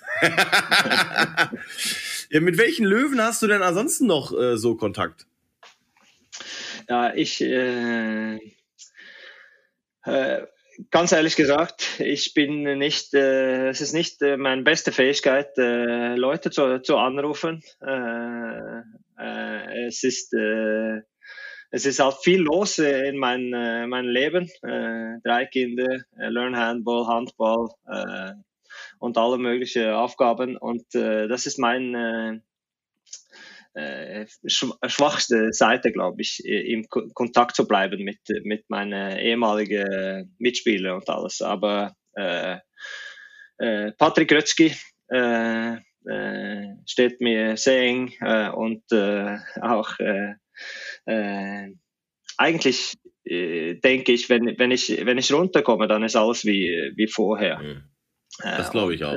Ja, mit welchen Löwen hast du denn ansonsten noch so Kontakt? Ja, ganz ehrlich gesagt, ich bin nicht, es ist nicht meine beste Fähigkeit, Leute zu anrufen. Es ist halt viel los in meinem Leben. 3 Kinder, Learn Handball, Handball und alle möglichen Aufgaben. Und das ist meine schwachste Seite, glaube ich, im Kontakt zu bleiben mit meinen ehemaligen Mitspielern und alles. Aber Patrick Grötzky steht mir sehr eng und auch eigentlich denke ich, wenn ich runterkomme, dann ist alles wie vorher. Das glaube ich auch.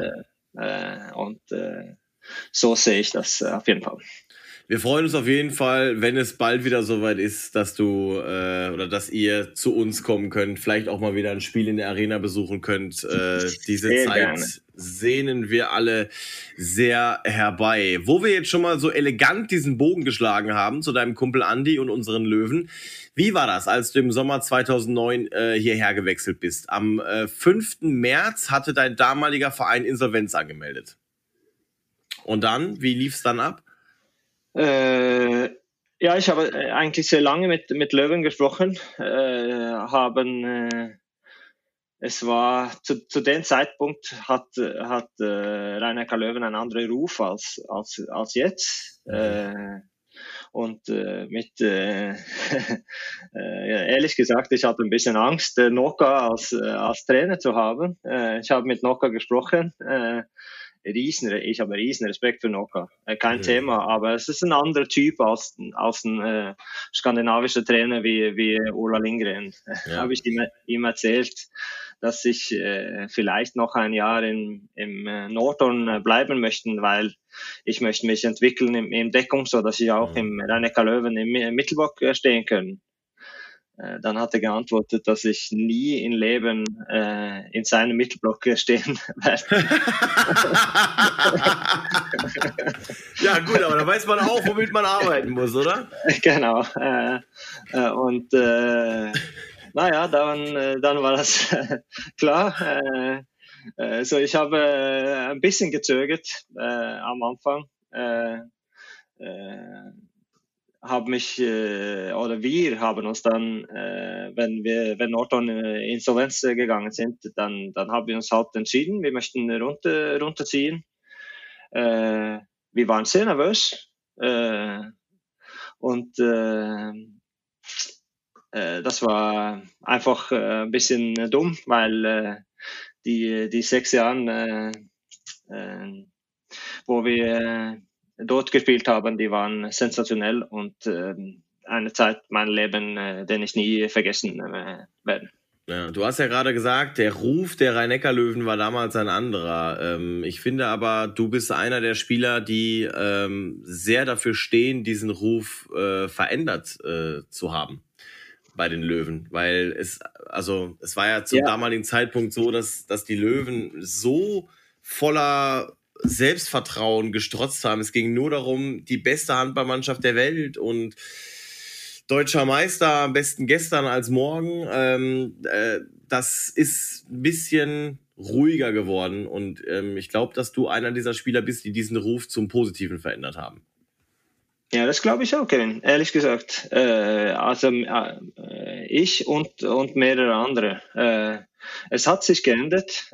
So sehe ich das auf jeden Fall. Wir freuen uns auf jeden Fall, wenn es bald wieder soweit ist, dass du oder dass ihr zu uns kommen könnt, vielleicht auch mal wieder ein Spiel in der Arena besuchen könnt. Diese sehr Zeit gerne. sehnen wir alle sehr herbei. Wo wir jetzt schon mal so elegant diesen Bogen geschlagen haben zu deinem Kumpel Andi und unseren Löwen. Wie war das, als du im Sommer 2009 hierher gewechselt bist? Am 5. März hatte dein damaliger Verein Insolvenz angemeldet. Und dann, wie lief es dann ab? Ja, ich habe eigentlich sehr lange mit Löwen gesprochen. Es war zu dem Zeitpunkt hat Rhein-Neckar-Löwen einen anderen Ruf als jetzt. Ehrlich gesagt, ich hatte ein bisschen Angst, Noka als Trainer zu haben. Ich habe mit Noka gesprochen. Ich habe riesen Respekt für Noka. Kein Thema, aber es ist ein anderer Typ als ein skandinavischer Trainer wie Ola Lindgren. Ja. Habe ich ihm erzählt, dass ich vielleicht noch ein Jahr im Nordhorn bleiben möchte, weil ich möchte mich entwickeln im Deckung, so dass ich auch im Rhein-Neckar-Löwen im Mittelblock stehen kann. Dann hat er geantwortet, dass ich nie im Leben in seinem Mittelblock stehen werde. Ja gut, aber da weiß man auch, womit man arbeiten muss, oder? Genau. Naja, dann war das klar. So, ich habe ein bisschen gezögert am Anfang. Wir haben uns dann, wenn Nordhorn Insolvenz gegangen sind, dann haben wir uns halt entschieden, wir möchten runterziehen. Wir waren sehr nervös das war einfach ein bisschen dumm, weil die 6 Jahre, wo wir dort gespielt haben, die waren sensationell und eine Zeit mein Leben, den ich nie vergessen werde. Ja, du hast ja gerade gesagt, der Ruf der Rhein-Neckar-Löwen war damals ein anderer. Ich finde aber, du bist einer der Spieler, die sehr dafür stehen, diesen Ruf verändert zu haben bei den Löwen, weil es war ja zum damaligen Zeitpunkt so, dass die Löwen so voller Selbstvertrauen gestrotzt haben. Es ging nur darum, die beste Handballmannschaft der Welt und deutscher Meister, am besten gestern als morgen. Das ist ein bisschen ruhiger geworden und ich glaube, dass du einer dieser Spieler bist, die diesen Ruf zum Positiven verändert haben. Ja, das glaube ich auch, Kevin, ehrlich gesagt. Ich und mehrere andere. Es hat sich geändert.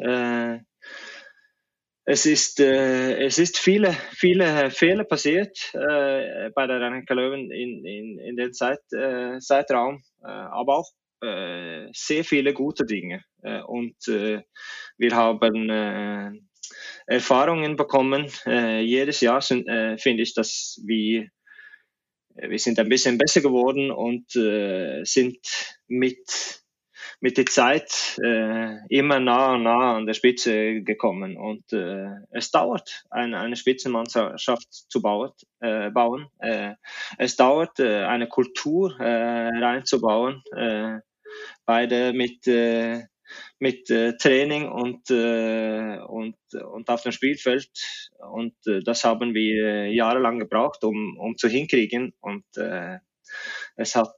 Es ist viele Fehler passiert bei der Rhein-Neckar-Löwen in den Zeitraum, aber auch sehr viele gute Dinge. Und wir haben Erfahrungen bekommen. Jedes Jahr finde ich, dass wir sind ein bisschen besser geworden und sind mit der Zeit immer nah an der Spitze gekommen. Und es dauert, eine Spitzenmannschaft zu bauen. Es dauert, eine Kultur reinzubauen. Beide mit Training und auf dem Spielfeld. Und das haben wir jahrelang gebraucht, um zu hinkriegen. Und es hat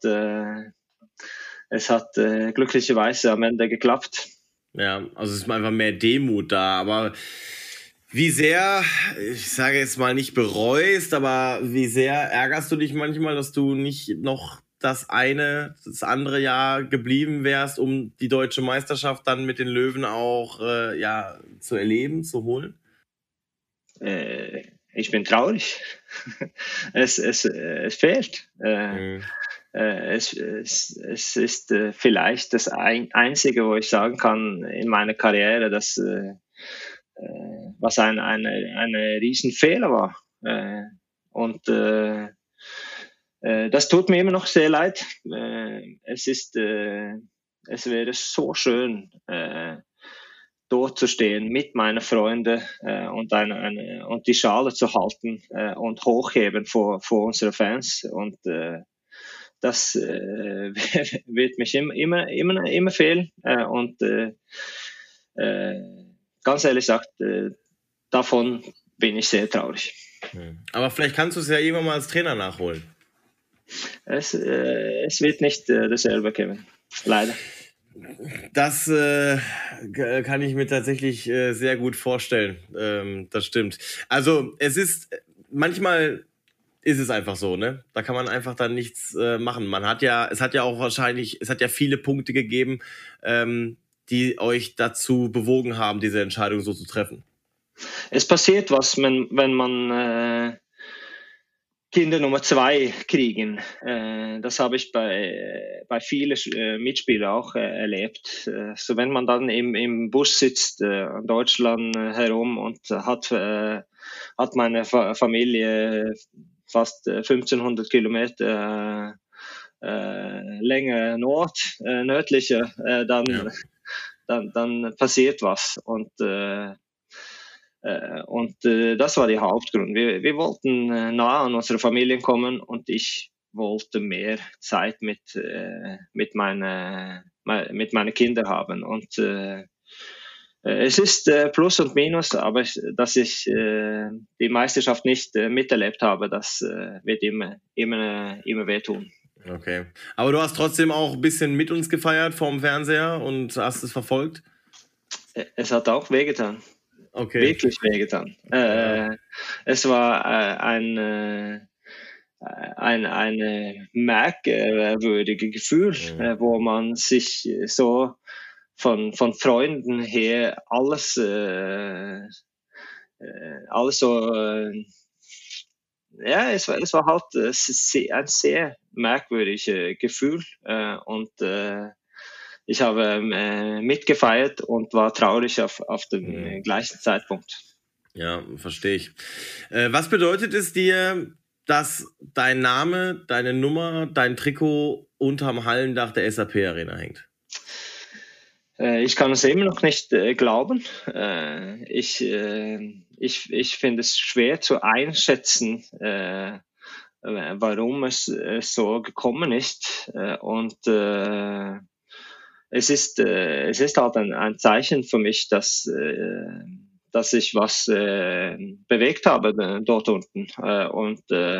glücklicherweise am Ende geklappt. Ja, also es ist einfach mehr Demut da, aber wie sehr, ich sage jetzt mal nicht bereust, aber wie sehr ärgerst du dich manchmal, dass du nicht noch das andere Jahr geblieben wärst, um die deutsche Meisterschaft dann mit den Löwen auch zu erleben, zu holen? Ich bin traurig. Es fehlt. Es ist vielleicht das Einzige, wo ich sagen kann in meiner Karriere, dass was eine Riesenfehler war. Und das tut mir immer noch sehr leid. Es wäre so schön, dort zu stehen mit meinen Freunden und die Schale zu halten und hochheben vor unsere Fans. Und das wird mich immer fehlen. Und ganz ehrlich gesagt, davon bin ich sehr traurig. Aber vielleicht kannst du es ja irgendwann mal als Trainer nachholen. Es wird nicht dasselbe, Kevin. Leider. Das kann ich mir tatsächlich sehr gut vorstellen. Das stimmt. Also manchmal ist es einfach so, ne? Da kann man einfach dann nichts machen. Es hat ja viele Punkte gegeben, die euch dazu bewogen haben, diese Entscheidung so zu treffen. Es passiert was, wenn man Kinder Nummer 2 kriegen. Das habe ich bei vielen Mitspielern auch erlebt. So wenn man dann im Bus sitzt, in Deutschland herum und hat meine Familie fast 1500 Kilometer länger nördlicher, dann passiert was. Und das war der Hauptgrund. Wir wollten nah an unsere Familien kommen und ich wollte mehr Zeit mit meinen Kindern haben. Und es ist Plus und Minus, aber dass ich die Meisterschaft nicht miterlebt habe, das wird immer wehtun. Okay. Aber du hast trotzdem auch ein bisschen mit uns gefeiert vorm Fernseher und hast es verfolgt? Es hat auch wehgetan. Okay. Wirklich wehgetan. Es war eine merkwürdige Gefühl, wo man sich so von Freunden her alles so es war halt ein sehr merkwürdiges Gefühl und ich habe mitgefeiert und war traurig auf den gleichen Zeitpunkt. Ja, verstehe ich. Was bedeutet es dir, dass dein Name, deine Nummer, dein Trikot unterm Hallendach der SAP Arena hängt? Ich kann es immer noch nicht glauben. Ich finde es schwer zu einschätzen, warum es so gekommen ist. Und es ist halt ein Zeichen für mich, dass ich was bewegt habe dort unten. Und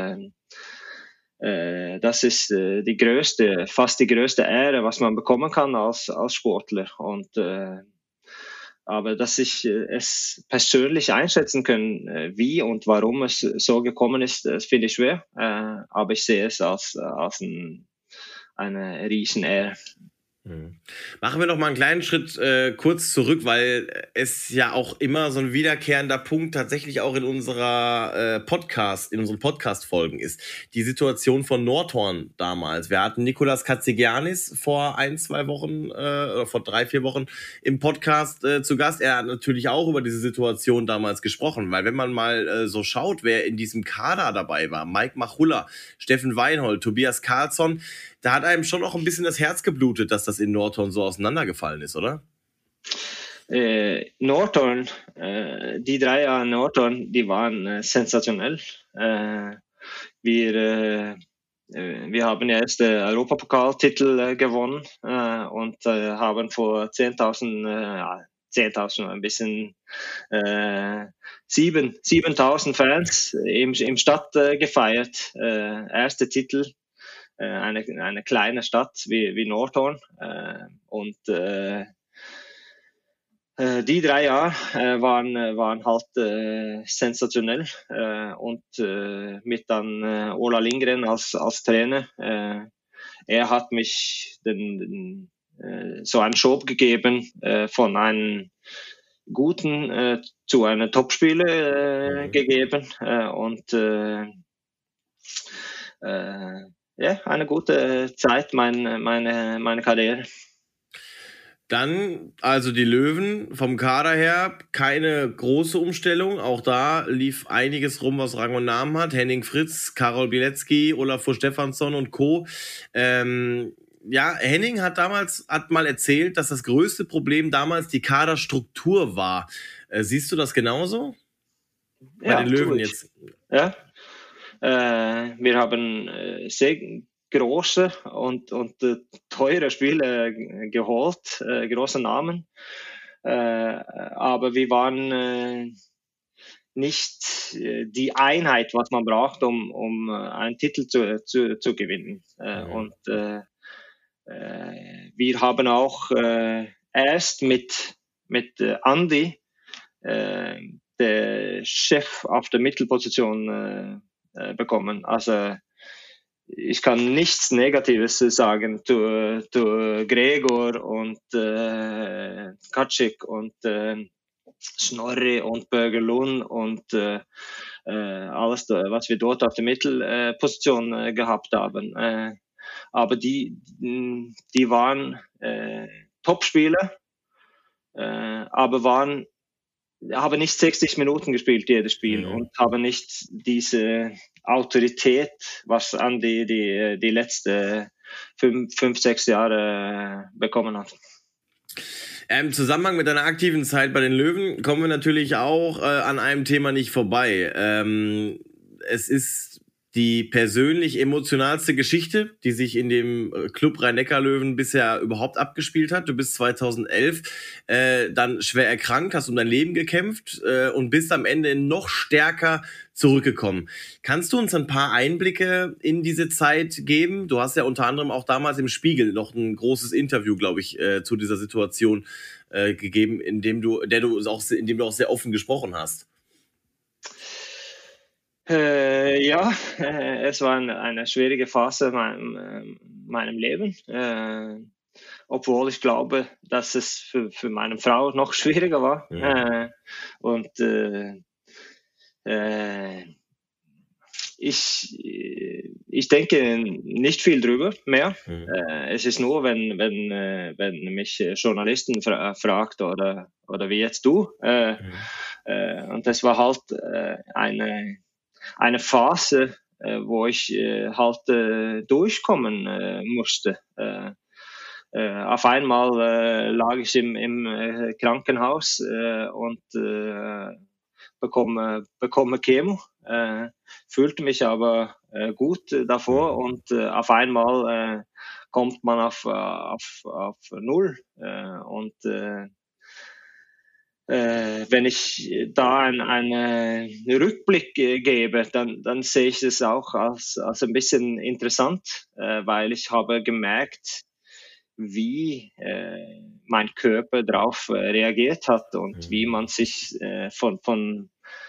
das ist fast die größte Ehre, was man bekommen kann als Sportler. Und aber dass ich es persönlich einschätzen kann, wie und warum es so gekommen ist, das finde ich schwer. Aber ich sehe es als eine Riesenehre. Machen wir noch mal einen kleinen Schritt kurz zurück, weil es ja auch immer so ein wiederkehrender Punkt tatsächlich auch in unseren Podcast-Folgen ist. Die Situation von Nordhorn damals. Wir hatten Nicolas Katzigiannis vor 1-2 Wochen oder vor 3-4 Wochen im Podcast zu Gast. Er hat natürlich auch über diese Situation damals gesprochen, weil wenn man mal so schaut, wer in diesem Kader dabei war, Mike Machulla, Steffen Weinhold, Tobias Karlsson, da hat einem schon auch ein bisschen das Herz geblutet, dass das in Nordhorn so auseinandergefallen ist, oder? Nordhorn, die 3 Jahre Nordhorn, die waren sensationell. Wir haben erst den Europapokaltitel gewonnen und haben vor 10.000 ein bisschen 7.000 Fans im Stadt gefeiert. Erste Titel. Eine kleine Stadt wie Nordhorn und die 3 Jahre waren halt sensationell und mit dann Ola Lindgren als Trainer. Er hat mich so einen Schub gegeben von einem guten zu einem Topspieler gegeben und ja, eine gute Zeit, meine Karriere. Dann, also die Löwen vom Kader her, keine große Umstellung. Auch da lief einiges rum, was Rang und Namen hat. Henning Fritz, Karol Bielecki, Olafur Stefansson und Co. Ja, Henning hat mal erzählt, dass das größte Problem damals die Kaderstruktur war. Siehst du das genauso? Bei den Löwen jetzt? Ja. Wir haben sehr große und teure Spieler geholt, große Namen, aber wir waren nicht die Einheit, was man braucht, um einen Titel zu gewinnen. Und wir haben auch erst mit Andi, der Chef auf der Mittelposition, bekommen. Also ich kann nichts Negatives sagen zu Gregor und Kaczyk und Snorri und Bögerlund und alles, was wir dort auf der Mittelposition gehabt haben. Aber die waren Topspieler, aber haben nicht 60 Minuten gespielt, jedes Spiel, und haben nicht diese Autorität, was an die letzten 5-6 Jahre bekommen hat. Im Zusammenhang mit deiner aktiven Zeit bei den Löwen kommen wir natürlich auch an einem Thema nicht vorbei. Es ist die persönlich emotionalste Geschichte, die sich in dem Club Rhein-Neckar-Löwen bisher überhaupt abgespielt hat. Du bist 2011 dann schwer erkrankt, hast um dein Leben gekämpft und bist am Ende noch stärker zurückgekommen. Kannst du uns ein paar Einblicke in diese Zeit geben? Du hast ja unter anderem auch damals im Spiegel noch ein großes Interview, glaube ich, zu dieser Situation gegeben, in dem du auch sehr offen gesprochen hast. Es war eine schwierige Phase in meinem Leben, obwohl ich glaube, dass es für meine Frau noch schwieriger war. Ich denke nicht viel drüber mehr. Es ist nur, wenn mich Journalisten fragt oder wie jetzt du. Und das war halt eine Phase, wo ich halt durchkommen musste. Auf einmal lag ich im Krankenhaus und bekomme Chemo, fühlte mich aber gut davor, und auf einmal kommt man auf Null, und wenn ich da einen Rückblick gebe, dann sehe ich es auch als ein bisschen interessant, weil ich habe gemerkt, wie mein Körper darauf reagiert hat und wie man sich von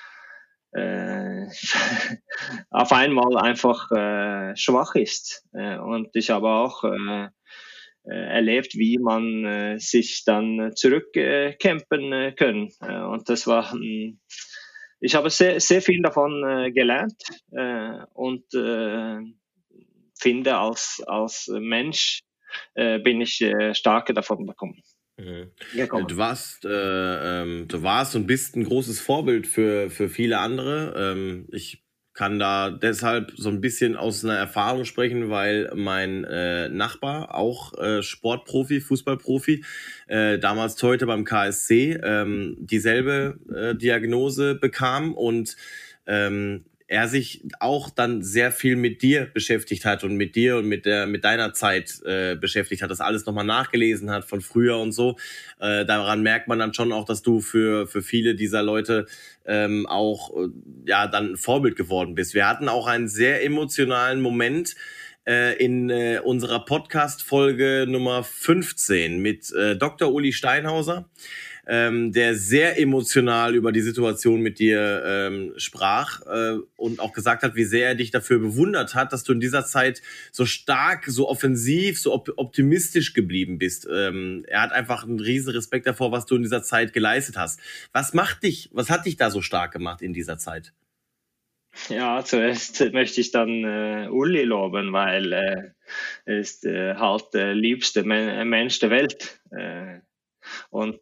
auf einmal einfach schwach ist. Und ich habe auch erlebt, wie man sich dann zurückkämpfen können. Und das war, ich habe sehr, sehr viel davon gelernt und finde, als Mensch bin ich stärker davon gekommen. Du warst und bist ein großes Vorbild für viele andere. Ich kann da deshalb so ein bisschen aus einer Erfahrung sprechen, weil mein Nachbar, auch Sportprofi, Fußballprofi, damals Torhüter beim KSC, dieselbe Diagnose bekam und er sich auch dann sehr viel mit dir beschäftigt hat und mit dir und mit deiner Zeit beschäftigt hat, das alles nochmal nachgelesen hat von früher und so. Daran merkt man dann schon auch, dass du für viele dieser Leute auch ja dann ein Vorbild geworden bist. Wir hatten auch einen sehr emotionalen Moment in unserer Podcast-Folge Nummer 15 mit Dr. Uli Steinhauser, der sehr emotional über die Situation mit dir sprach und auch gesagt hat, wie sehr er dich dafür bewundert hat, dass du in dieser Zeit so stark, so offensiv, so optimistisch geblieben bist. Er hat einfach einen riesen Respekt davor, was du in dieser Zeit geleistet hast. Was hat dich da so stark gemacht in dieser Zeit? Ja, zuerst möchte ich dann Uli loben, weil er ist halt der liebste Mensch der Welt. Und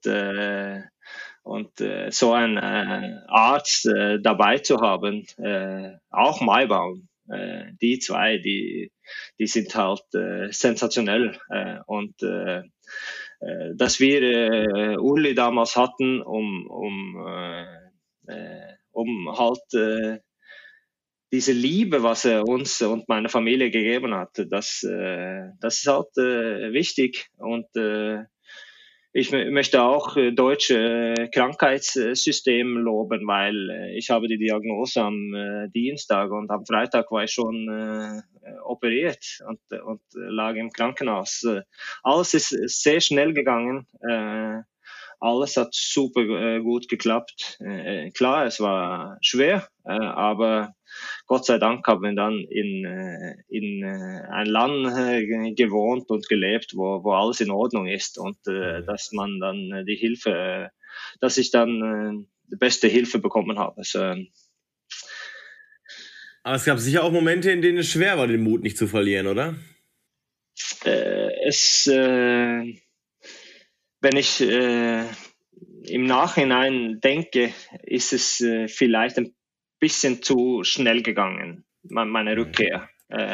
so ein Arzt dabei zu haben, auch Maibaum, die zwei, die sind halt sensationell. Und dass wir Uli damals hatten, um halt diese Liebe, was er uns und meiner Familie gegeben hat, das ist halt wichtig. Und ich möchte auch deutsche Krankheitssystem loben, weil ich habe die Diagnose am Dienstag und am Freitag war ich schon operiert und lag im Krankenhaus. Alles ist sehr schnell gegangen. Alles hat super gut geklappt. Klar, es war schwer, aber Gott sei Dank haben wir dann in ein Land gewohnt und gelebt, wo alles in Ordnung ist und dass man dann die Hilfe, dass ich dann die beste Hilfe bekommen habe. Also, aber es gab sicher auch Momente, in denen es schwer war, den Mut nicht zu verlieren, oder? Wenn ich im Nachhinein denke, ist es vielleicht ein bisschen zu schnell gegangen, meine Rückkehr.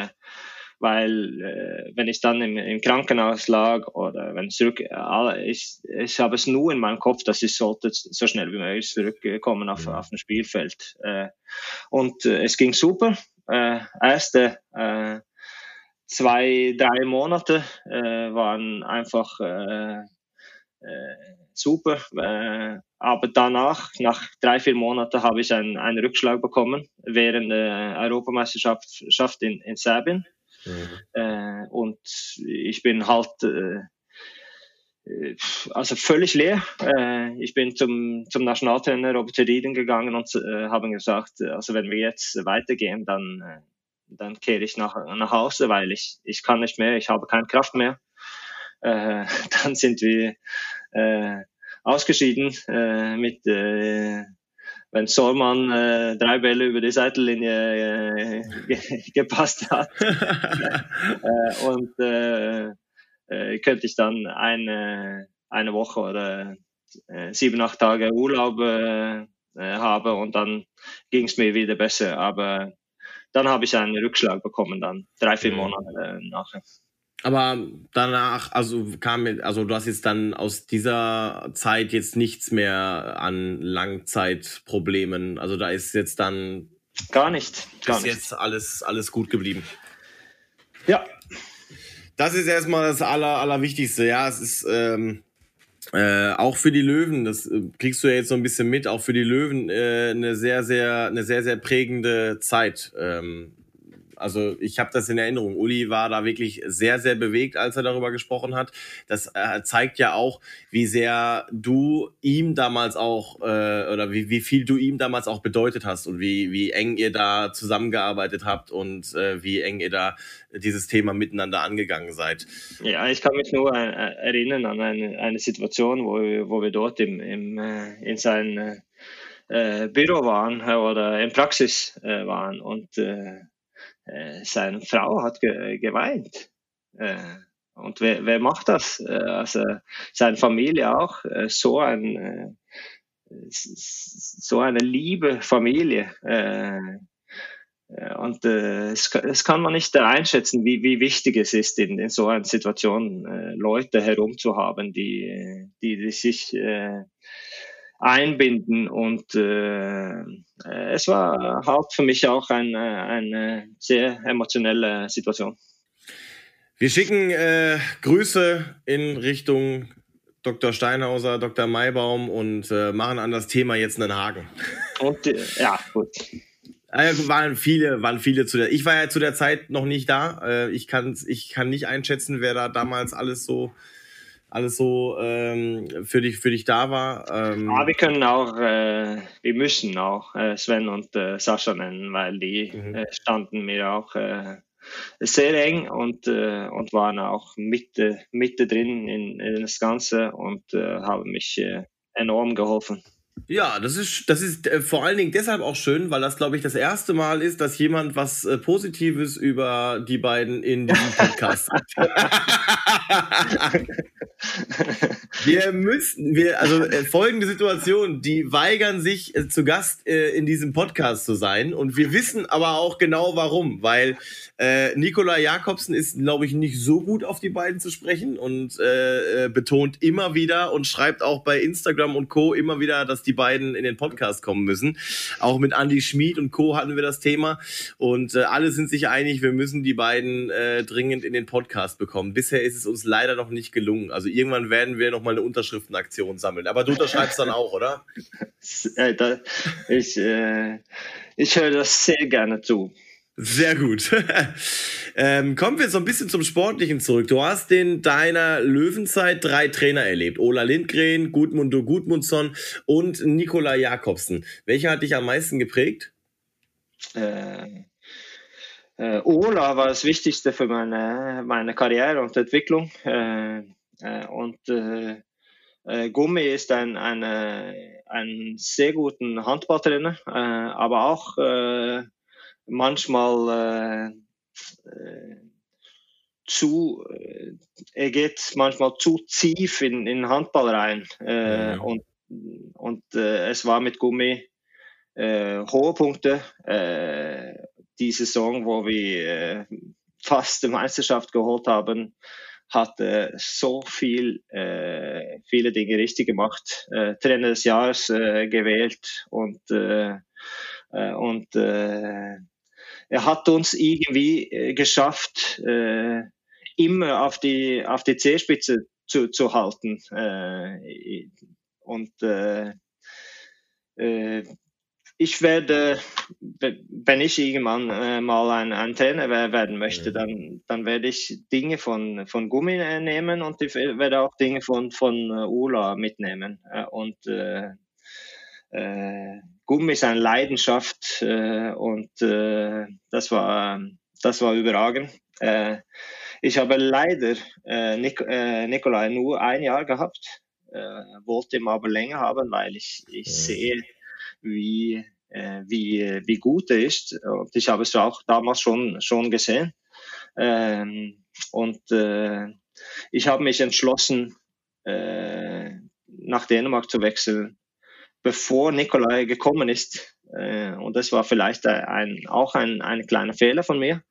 Weil wenn ich dann im Krankenhaus lag oder wenn ich ich habe es nur in meinem Kopf, dass ich sollte so schnell wie möglich zurückkommen auf dem Spielfeld. Und es ging super. Erste 2-3 Monate waren einfach super. Aber danach, nach 3-4 Monaten, habe ich einen Rückschlag bekommen während der Europameisterschaft in Serbien. Und ich bin halt also völlig leer. Ich bin zum Nationaltrainer Robert Rieden gegangen und habe gesagt, also wenn wir jetzt weitergehen, dann kehre ich nach Hause, weil ich kann nicht mehr, ich habe keine Kraft mehr. Dann sind wir ausgeschieden mit wenn Solman 3 Bälle über die Seitenlinie gepasst hat. Und könnte ich dann eine Woche oder 7-8 Tage Urlaub habe und dann ging es mir wieder besser. Aber dann habe ich einen Rückschlag bekommen, dann 3-4 Monate nachher. Aber danach, also du hast jetzt dann aus dieser Zeit jetzt nichts mehr an Langzeitproblemen. Also da ist jetzt dann gar nicht. Jetzt alles gut geblieben. Ja. Das ist erstmal das Allerwichtigste. Ja, es ist auch für die Löwen, das kriegst du ja jetzt so ein bisschen mit, auch für die Löwen eine sehr, sehr prägende Zeit. Also ich habe das in Erinnerung. Uli war da wirklich sehr, sehr bewegt, als er darüber gesprochen hat. Das zeigt ja auch, wie sehr du ihm damals auch, oder wie viel du ihm damals auch bedeutet hast und wie eng ihr da zusammengearbeitet habt und wie eng ihr da dieses Thema miteinander angegangen seid. Ja, ich kann mich nur erinnern an eine Situation, wo wir dort in sein Büro waren oder in Praxis waren und seine Frau hat geweint. Und wer macht das? Also seine Familie auch. So eine liebe Familie. Und es kann man nicht einschätzen, wie wichtig es ist, in so einer Situation Leute herumzuhaben, die sich einbinden. Und es war halt für mich auch eine sehr emotionelle Situation. Wir schicken Grüße in Richtung Dr. Steinhauser, Dr. Maibaum und machen an das Thema jetzt einen Haken. Und ja, gut. Waren viele zu der. Ich war ja zu der Zeit noch nicht da. Ich kann nicht einschätzen, wer da damals alles so für dich da war. Aber wir können auch, wir müssen auch Sven und Sascha nennen, weil die standen mir auch sehr eng und waren auch Mitte drin in das Ganze und haben mich enorm geholfen. Ja, das ist vor allen Dingen deshalb auch schön, weil das, glaube ich, das erste Mal ist, dass jemand was Positives über die beiden in diesem Podcast sagt. Folgende Situation, die weigern sich zu Gast in diesem Podcast zu sein und wir wissen aber auch genau warum, weil Nikolaj Jakobsen ist, glaube ich, nicht so gut auf die beiden zu sprechen und betont immer wieder und schreibt auch bei Instagram und Co. immer wieder, dass die beiden in den Podcast kommen müssen. Auch mit Andi Schmid und Co. hatten wir das Thema und alle sind sich einig, wir müssen die beiden dringend in den Podcast bekommen. Bisher ist es uns leider noch nicht gelungen. Also irgendwann werden wir noch mal eine Unterschriftenaktion sammeln. Aber du unterschreibst dann auch, oder? Ich höre das sehr gerne zu. Sehr gut. Kommen wir so ein bisschen zum Sportlichen zurück. Du hast in deiner Löwenzeit 3 Trainer erlebt. Ola Lindgren, Gudmundur Gudmundsson und Nikolaj Jakobsen. Welcher hat dich am meisten geprägt? Ola war das Wichtigste für meine Karriere und Entwicklung. Gummi ist ein sehr guter Handballtrainer, aber auch manchmal er geht manchmal zu tief in Handball rein. Und es war mit Gummi hohe Punkte. Die Saison, wo wir fast die Meisterschaft geholt haben, hat so viele Dinge richtig gemacht. Trainer des Jahres gewählt und er hat uns irgendwie geschafft, immer auf die Zehenspitze zu halten. Ich werde, wenn ich irgendwann mal ein Trainer werden möchte, dann werde ich Dinge von Gummi nehmen und ich werde auch Dinge von Ola mitnehmen. Gummi ist eine Leidenschaft und das war überragend. Ich habe leider Nikolaj nur 1 Jahr gehabt, wollte ihn aber länger haben, weil ich sehe, wie gut er ist. Und ich habe es auch damals schon gesehen. Ich habe mich entschlossen, nach Dänemark zu wechseln, bevor Nikolaj gekommen ist. Und das war vielleicht auch ein kleiner Fehler von mir,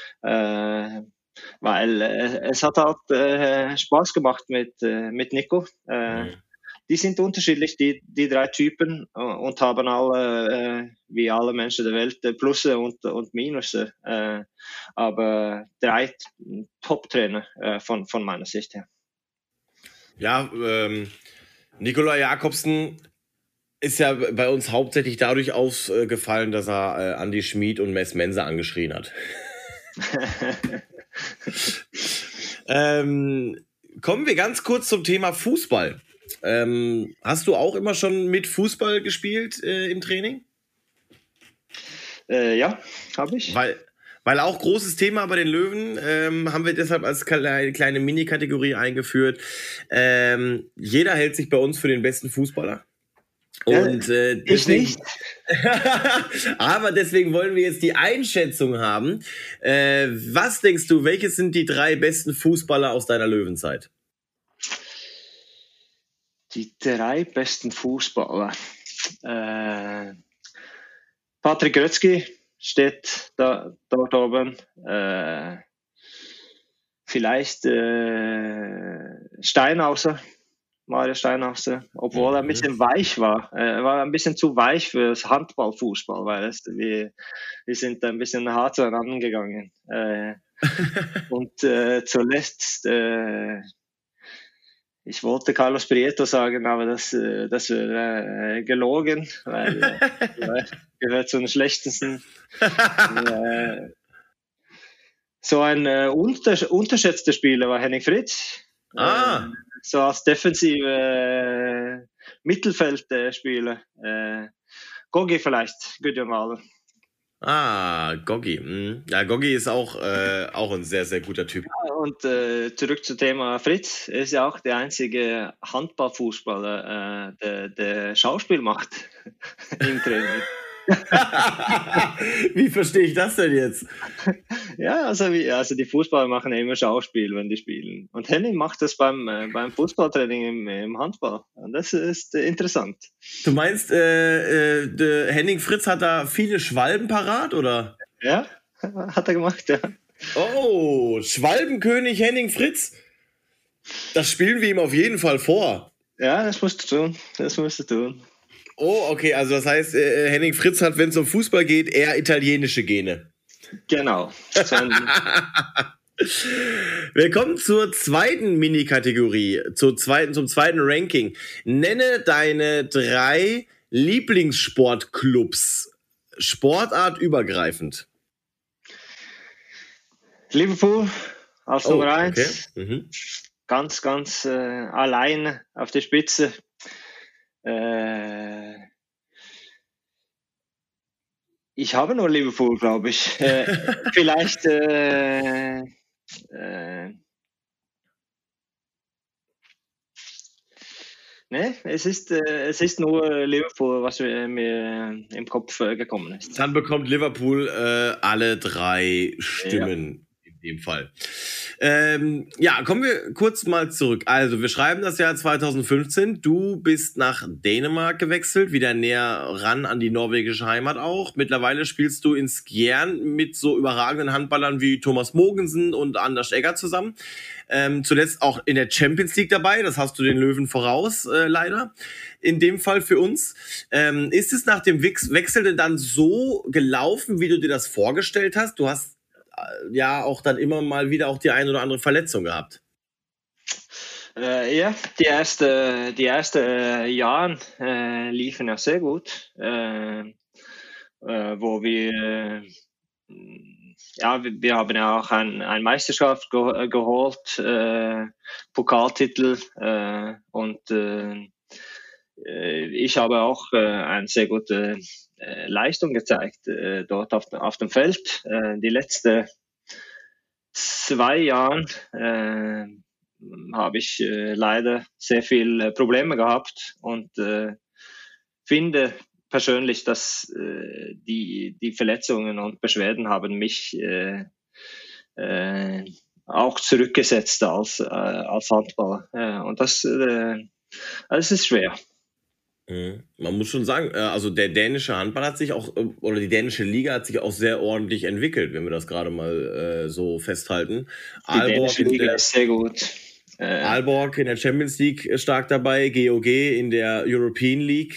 weil es hat halt Spaß gemacht mit Nico. Die sind unterschiedlich, die 3 Typen, und haben alle, wie alle Menschen der Welt, Plusse und Minusse. Aber 3 Top-Trainer von meiner Sicht her. Ja, Nikolaj Jakobsen ist ja bei uns hauptsächlich dadurch aufgefallen, dass er Andi Schmid und Mess Mense angeschrien hat. Kommen wir ganz kurz zum Thema Fußball. Hast du auch immer schon mit Fußball gespielt im Training? Ja, habe ich. Weil auch großes Thema bei den Löwen, haben wir deshalb als kleine Mini-Kategorie eingeführt. Jeder hält sich bei uns für den besten Fußballer. Und deswegen, ich nicht. aber deswegen wollen wir jetzt die Einschätzung haben. Was denkst du, welches sind die 3 besten Fußballer aus deiner Löwenzeit? Die 3 besten Fußballer. Patrick Grötzky steht dort oben. Vielleicht Steinhauser. Mario Steinhauser, obwohl er ein bisschen weich war. Er war ein bisschen zu weich für das Handballfußball, weil wir sind da ein bisschen hart herangegangen. Und zuletzt, ich wollte Carlos Prieto sagen, aber das wäre gelogen, weil er gehört zu den schlechtesten. So ein unterschätzter Spieler war Henning Fritz. So als defensive Mittelfeldspieler. Gogi vielleicht, Gudjon Mahler. Gogi. Ja, Gogi ist auch ein sehr, sehr guter Typ. Und zurück zum Thema Fritz. Er ist ja auch der einzige Handballfußballer, der Schauspiel macht im Training. Wie verstehe ich das denn jetzt? Ja, also die Fußballer machen ja immer Schauspiel, wenn die spielen. Und Henning macht das beim Fußballtraining im Handball. Und das ist interessant. Du meinst, Henning Fritz hat da viele Schwalben parat, oder? Ja, hat er gemacht, ja. Oh, Schwalbenkönig Henning Fritz? Das spielen wir ihm auf jeden Fall vor. Ja, das musst du tun. Oh, okay, also das heißt, Henning Fritz hat, wenn es um Fußball geht, eher italienische Gene. Genau. Wir kommen zur zweiten Mini-Kategorie, zum zweiten Ranking. Nenne deine 3 Lieblingssportclubs, sportartübergreifend. Liverpool als Nummer 1. Okay. Mhm. Ganz, ganz allein auf der Spitze. Ich habe nur Liverpool, glaube ich. Vielleicht ne, es ist nur Liverpool, was mir im Kopf gekommen ist. Dann bekommt Liverpool alle 3 Stimmen. In dem Fall. Ja, kommen wir kurz mal zurück. Also, wir schreiben das Jahr 2015. Du bist nach Dänemark gewechselt, wieder näher ran an die norwegische Heimat auch. Mittlerweile spielst du in Skjern mit so überragenden Handballern wie Thomas Mogensen und Anders Egger zusammen. Zuletzt auch in der Champions League dabei. Das hast du den Löwen voraus, leider. In dem Fall für uns. Ist es nach dem Wechsel denn dann so gelaufen, wie du dir das vorgestellt hast? Du hast ja auch dann immer mal wieder auch die ein oder andere Verletzung gehabt. Ja, die ersten Jahren liefen ja sehr gut, wo wir haben ja auch eine Meisterschaft geholt, Pokaltitel und ich habe auch eine sehr gute Leistung gezeigt dort auf dem Feld. Die letzten 2 Jahre habe ich leider sehr viele Probleme gehabt und finde persönlich, dass die Verletzungen und Beschwerden haben mich auch zurückgesetzt als Handballer. Und das ist schwer. Man muss schon sagen, also der dänische Handball hat sich auch, oder die dänische Liga hat sich auch sehr ordentlich entwickelt, wenn wir das gerade mal so festhalten. Die dänische Liga ist sehr gut. Aalborg in der Champions League stark dabei, GOG in der European League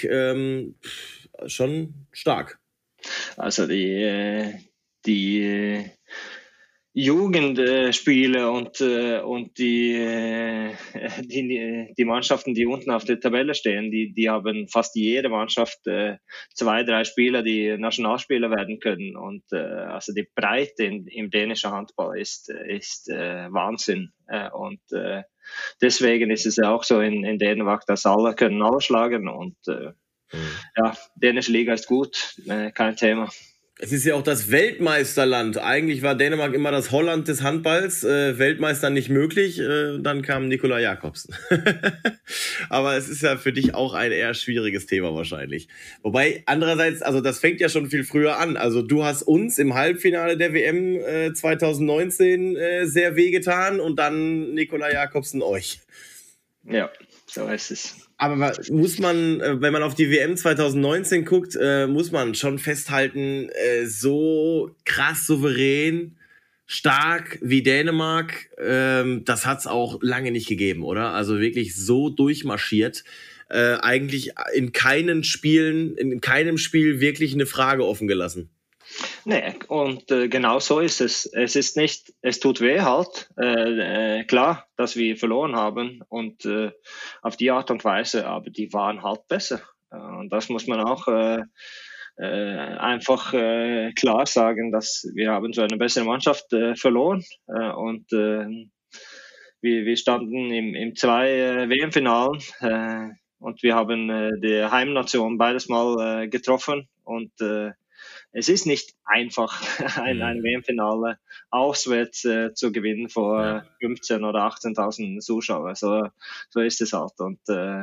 schon stark. Also Jugendspiele und die Mannschaften, die unten auf der Tabelle stehen, die haben fast jede Mannschaft 2, 3 Spieler, die Nationalspieler werden können. Und also die Breite im dänischen Handball ist Wahnsinn. Deswegen ist es ja auch so in Dänemark, dass alle können alle schlagen. Und dänische Liga ist gut, kein Thema. Es ist ja auch das Weltmeisterland. Eigentlich war Dänemark immer das Holland des Handballs. Weltmeister nicht möglich. Dann kam Nicolai Jacobsen. Aber es ist ja für dich auch ein eher schwieriges Thema wahrscheinlich. Wobei andererseits, also das fängt ja schon viel früher an. Also du hast uns im Halbfinale der WM 2019 sehr wehgetan und dann Nicolai Jacobsen euch. Ja, so ist es. Aber muss man, wenn man auf die WM 2019 guckt, muss man schon festhalten, so krass souverän, stark wie Dänemark, das hat's auch lange nicht gegeben, oder? Also wirklich so durchmarschiert, eigentlich in keinem Spiel wirklich eine Frage offen gelassen. Nee, und genau so ist es. Es tut weh halt, klar, dass wir verloren haben und auf die Art und Weise, aber die waren halt besser. Und das muss man auch einfach klar sagen, dass wir haben so eine bessere Mannschaft verloren und wir standen im 2 WM-Finalen und wir haben die Heimnation beides Mal getroffen und es ist nicht einfach, ein WM-Finale auswärts zu gewinnen vor 15.000 oder 18.000 Zuschauern. So ist es halt. Und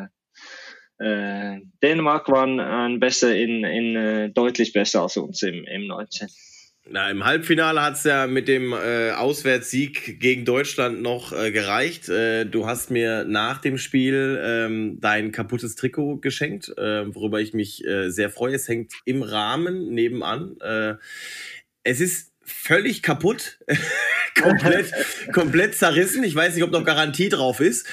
Dänemark waren deutlich besser als uns im 19. Na, im Halbfinale hat es ja mit dem Auswärtssieg gegen Deutschland noch gereicht. Du hast mir nach dem Spiel dein kaputtes Trikot geschenkt, worüber ich mich sehr freue. Es hängt im Rahmen nebenan. Es ist völlig kaputt, komplett zerrissen. Ich weiß nicht, ob noch Garantie drauf ist.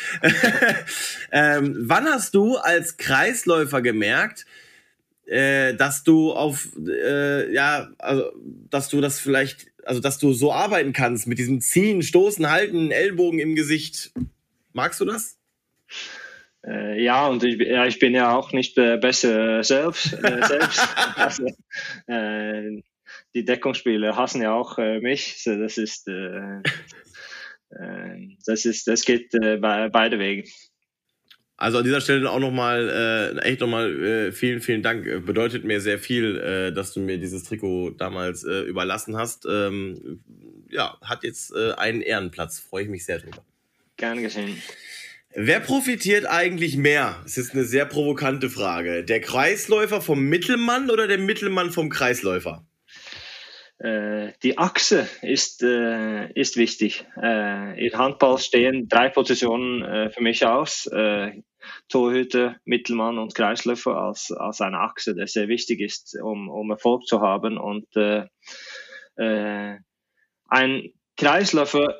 Wann hast du als Kreisläufer gemerkt, dass du dass du so arbeiten kannst mit diesem Ziehen, Stoßen, Halten, Ellbogen im Gesicht? Magst du das? Ja, und ich bin ja auch nicht besser selbst. Also, die Deckungsspieler hassen ja auch mich. So, das geht beide Wege. Also an dieser Stelle auch nochmal, vielen, vielen Dank. Bedeutet mir sehr viel, dass du mir dieses Trikot damals überlassen hast. Hat jetzt einen Ehrenplatz. Freue ich mich sehr drüber. Gerne geschehen. Wer profitiert eigentlich mehr? Es ist eine sehr provokante Frage. Der Kreisläufer vom Mittelmann oder der Mittelmann vom Kreisläufer? Die Achse ist wichtig. In Handball stehen 3 Positionen für mich aus. Torhüter, Mittelmann und Kreisläufer als eine Achse, der sehr wichtig ist, um Erfolg zu haben. Und ein Kreisläufer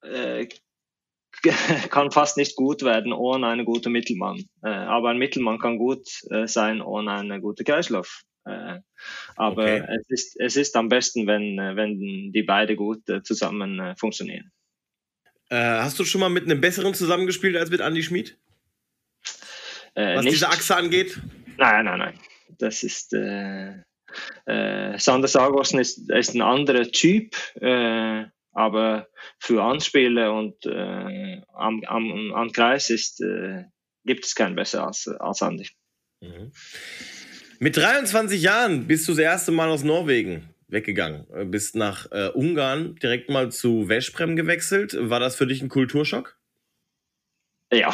kann fast nicht gut werden ohne einen guten Mittelmann. Aber ein Mittelmann kann gut sein ohne einen guten Kreislauf. Aber okay. Es ist am besten, wenn die beide gut zusammen funktionieren. Hast du schon mal mit einem besseren zusammengespielt als mit Andi Schmid? Was nicht. Diese Achse angeht? Nein. Das ist Sander Sagosen ist ein anderer Typ, aber für Anspiele und am Kreis gibt es keinen besser als Andi. Mhm. Mit 23 Jahren bist du das erste Mal aus Norwegen weggegangen. Bist nach Ungarn direkt mal zu Veszprem gewechselt. War das für dich ein Kulturschock? Ja.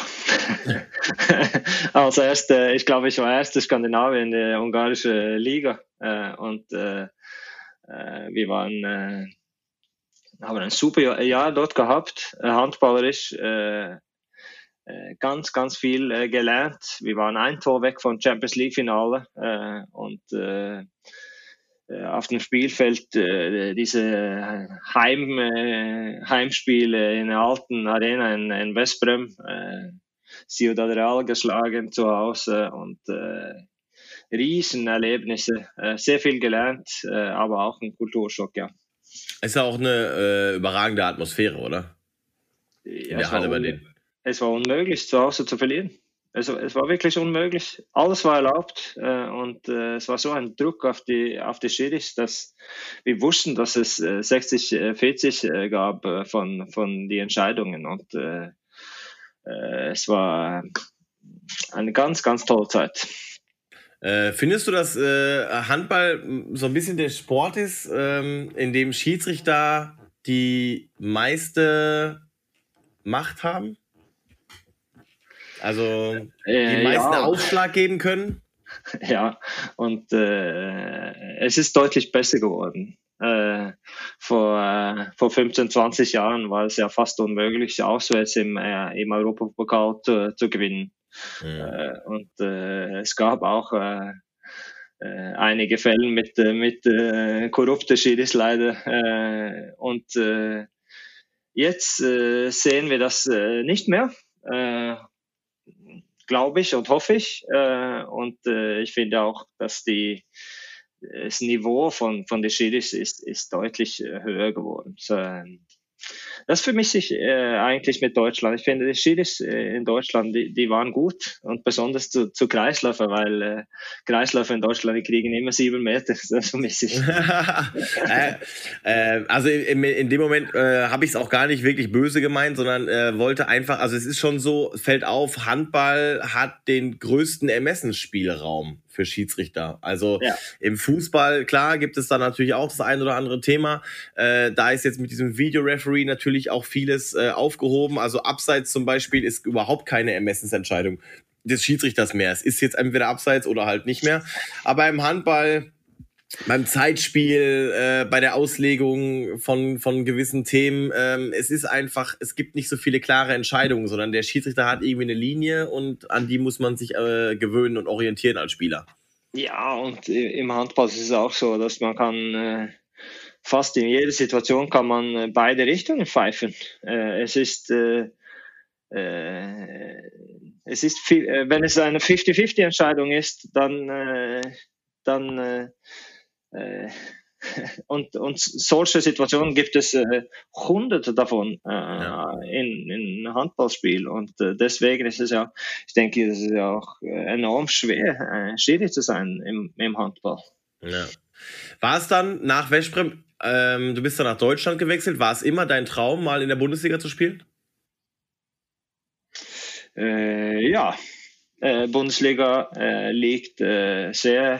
Ich glaube, ich war erster Skandinavier in der ungarischen Liga. Und wir haben ein super Jahr dort gehabt, handballerisch. Ganz, ganz viel gelernt. Wir waren ein Tor weg vom Champions League Finale und auf dem Spielfeld diese Heimspiele in der alten Arena in Veszprem, Ciudad Real geschlagen zu Hause und Riesenerlebnisse, sehr viel gelernt, aber auch ein Kulturschock, ja. Ist ja auch eine überragende Atmosphäre, oder? Ja, es war unmöglich, zu Hause zu verlieren. Also es war wirklich unmöglich. Alles war erlaubt und es war so ein Druck auf die Schiris, dass wir wussten, dass es 60-40 gab von die Entscheidungen und es war eine ganz, ganz tolle Zeit. Findest du, dass Handball so ein bisschen der Sport ist, in dem Schiedsrichter die meiste Macht haben? Also die meisten Aufschlag geben können? Ja, und es ist deutlich besser geworden. Vor 15, 20 Jahren war es ja fast unmöglich, auswärts im Europapokal zu gewinnen. Ja. Und es gab auch einige Fälle mit korrupten Schiris leider. Und jetzt sehen wir das nicht mehr. Glaube ich und hoffe ich. Und ich finde auch, dass das Niveau von den Schiris ist deutlich höher geworden. So, das vermisse ich eigentlich mit Deutschland. Ich finde, die Schiris in Deutschland, die waren gut und besonders zu Kreisläufer, weil Kreisläufer in Deutschland, die kriegen immer 7 Meter. Das vermisse ich. Also in dem Moment habe ich es auch gar nicht wirklich böse gemeint, sondern wollte einfach, also es ist schon so, fällt auf, Handball hat den größten Ermessensspielraum für Schiedsrichter. Also im Fußball, klar, gibt es da natürlich auch das ein oder andere Thema. Da ist jetzt mit diesem Videoreferee natürlich auch vieles aufgehoben. Also abseits zum Beispiel ist überhaupt keine Ermessensentscheidung des Schiedsrichters mehr. Es ist jetzt entweder abseits oder halt nicht mehr. Aber im Handball, beim Zeitspiel, bei der Auslegung von gewissen Themen, es ist einfach, es gibt nicht so viele klare Entscheidungen, sondern der Schiedsrichter hat irgendwie eine Linie und an die muss man sich gewöhnen und orientieren als Spieler. Ja, und im Handball ist es auch so, dass man kann fast in jeder Situation kann man beide Richtungen pfeifen. Es ist wenn es eine 50-50-Entscheidung ist, und solche Situationen gibt es hunderte davon in Handballspiel und deswegen ist es ja, ich denke, es ist ja auch enorm schwer, Schiri zu sein im Handball. Ja. War es dann nach Veszprém, du bist dann nach Deutschland gewechselt, war es immer dein Traum, mal in der Bundesliga zu spielen? Ja, Bundesliga liegt sehr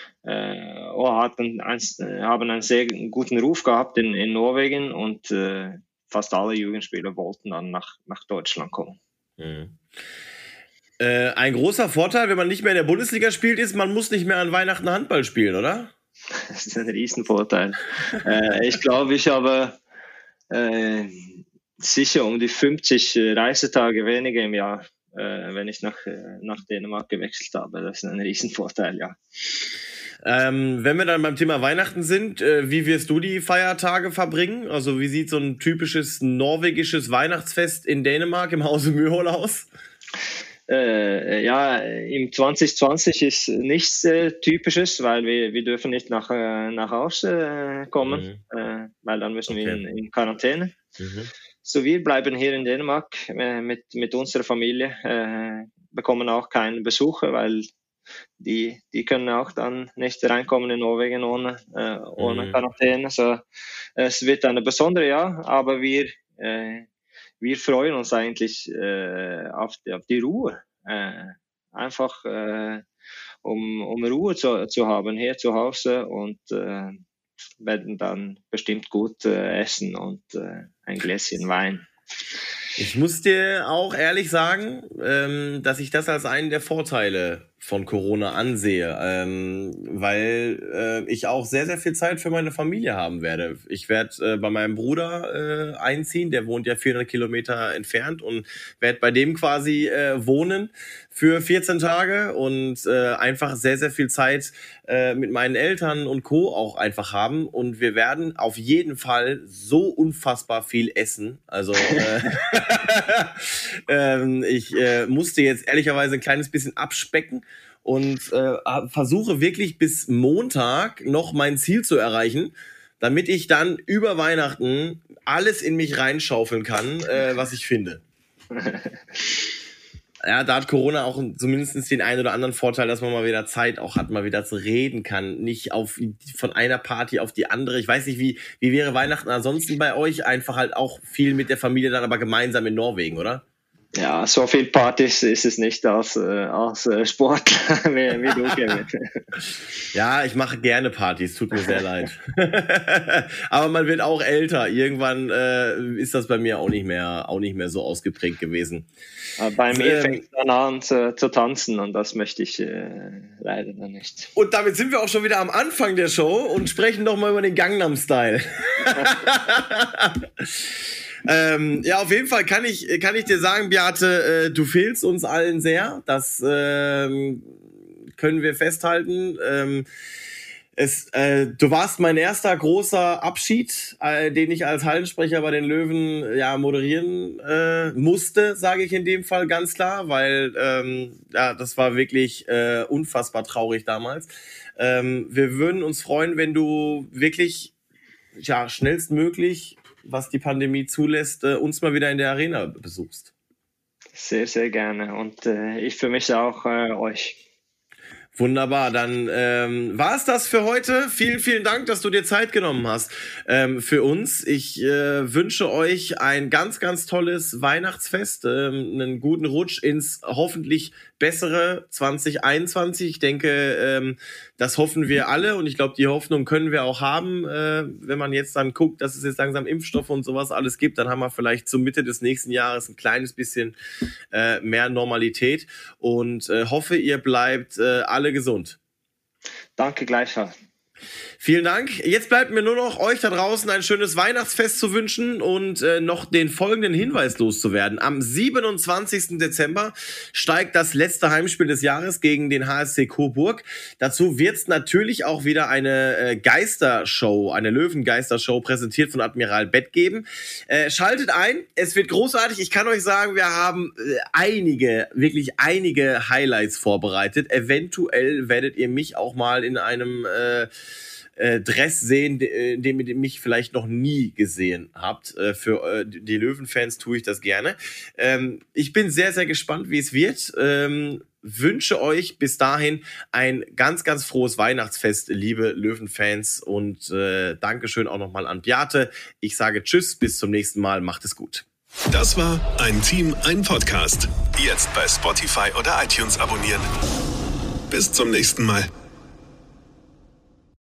haben einen sehr guten Ruf gehabt in Norwegen und fast alle Jugendspieler wollten dann nach Deutschland kommen. Mhm. Ein großer Vorteil, wenn man nicht mehr in der Bundesliga spielt, ist, man muss nicht mehr an Weihnachten Handball spielen, oder? Das ist ein Riesenvorteil. Ich glaube, ich habe sicher um die 50 Reisetage weniger im Jahr, wenn ich nach Dänemark gewechselt habe. Das ist ein Riesenvorteil, ja. Wenn wir dann beim Thema Weihnachten sind, wie wirst du die Feiertage verbringen? Also wie sieht so ein typisches norwegisches Weihnachtsfest in Dänemark im Hause Møholt aus? Ja, im 2020 ist nichts Typisches, weil wir dürfen nicht nach Hause kommen, weil dann müssen wir in Quarantäne. Mhm. So, wir bleiben hier in Dänemark mit unserer Familie, bekommen auch keinen Besucher, weil die können auch dann nicht reinkommen in Norwegen ohne Quarantäne. So, es wird ein besonderes Jahr, aber wir freuen uns eigentlich auf die Ruhe. Einfach um Ruhe zu haben hier zu Hause und werden dann bestimmt gut essen und ein Gläschen Wein. Ich muss dir auch ehrlich sagen, dass ich das als einen der Vorteile von Corona ansehe, weil ich auch sehr, sehr viel Zeit für meine Familie haben werde. Ich werde bei meinem Bruder einziehen, der wohnt ja 400 Kilometer entfernt und werde bei dem quasi wohnen für 14 Tage und einfach sehr, sehr viel Zeit mit meinen Eltern und Co. auch einfach haben und wir werden auf jeden Fall so unfassbar viel essen. Also ich musste jetzt ehrlicherweise ein kleines bisschen abspecken und versuche wirklich bis Montag noch mein Ziel zu erreichen, damit ich dann über Weihnachten alles in mich reinschaufeln kann, was ich finde. Ja, da hat Corona auch zumindest den einen oder anderen Vorteil, dass man mal wieder Zeit auch hat, mal wieder zu reden kann. Nicht von einer Party auf die andere. Ich weiß nicht, wie wäre Weihnachten ansonsten bei euch? Einfach halt auch viel mit der Familie dann aber gemeinsam in Norwegen, oder? Ja, so viel Partys ist es nicht als Sportler wie du, Kevin. Ja, ich mache gerne Partys, tut mir sehr leid. Aber man wird auch älter. Irgendwann ist das bei mir auch nicht mehr so ausgeprägt gewesen. Bei mir fängt es dann an zu tanzen und das möchte ich leider dann nicht. Und damit sind wir auch schon wieder am Anfang der Show und sprechen noch mal über den Gangnam Style. Ja, auf jeden Fall kann ich dir sagen, Beate, du fehlst uns allen sehr. Das können wir festhalten. Du warst mein erster großer Abschied, den ich als Hallensprecher bei den Löwen moderieren musste, sage ich in dem Fall ganz klar, weil das war wirklich unfassbar traurig damals. Wir würden uns freuen, wenn du wirklich schnellstmöglich, was die Pandemie zulässt, uns mal wieder in der Arena besuchst. Sehr, sehr gerne und ich vermisse auch euch. Wunderbar, dann war es das für heute. Vielen, vielen Dank, dass du dir Zeit genommen hast für uns. Ich wünsche euch ein ganz, ganz tolles Weihnachtsfest, einen guten Rutsch ins hoffentlich bessere 2021. Ich denke, das hoffen wir alle und ich glaube, die Hoffnung können wir auch haben, wenn man jetzt dann guckt, dass es jetzt langsam Impfstoffe und sowas alles gibt, dann haben wir vielleicht zur Mitte des nächsten Jahres ein kleines bisschen mehr Normalität und hoffe, ihr bleibt alle gesund. Danke gleichfalls. Vielen Dank. Jetzt bleibt mir nur noch euch da draußen ein schönes Weihnachtsfest zu wünschen und noch den folgenden Hinweis loszuwerden. Am 27. Dezember steigt das letzte Heimspiel des Jahres gegen den HSC Coburg. Dazu wird es natürlich auch wieder eine Geistershow, eine Löwengeistershow präsentiert von Admiral Bett geben. Schaltet ein, es wird großartig. Ich kann euch sagen, wir haben wirklich einige Highlights vorbereitet. Eventuell werdet ihr mich auch mal in einem Dress sehen, den ihr mich vielleicht noch nie gesehen habt. Für die Löwenfans tue ich das gerne. Ich bin sehr, sehr gespannt, wie es wird. Wünsche euch bis dahin ein ganz, ganz frohes Weihnachtsfest, liebe Löwenfans. Und Dankeschön auch nochmal an Beate. Ich sage Tschüss, bis zum nächsten Mal. Macht es gut. Das war Ein Team, ein Podcast. Jetzt bei Spotify oder iTunes abonnieren. Bis zum nächsten Mal.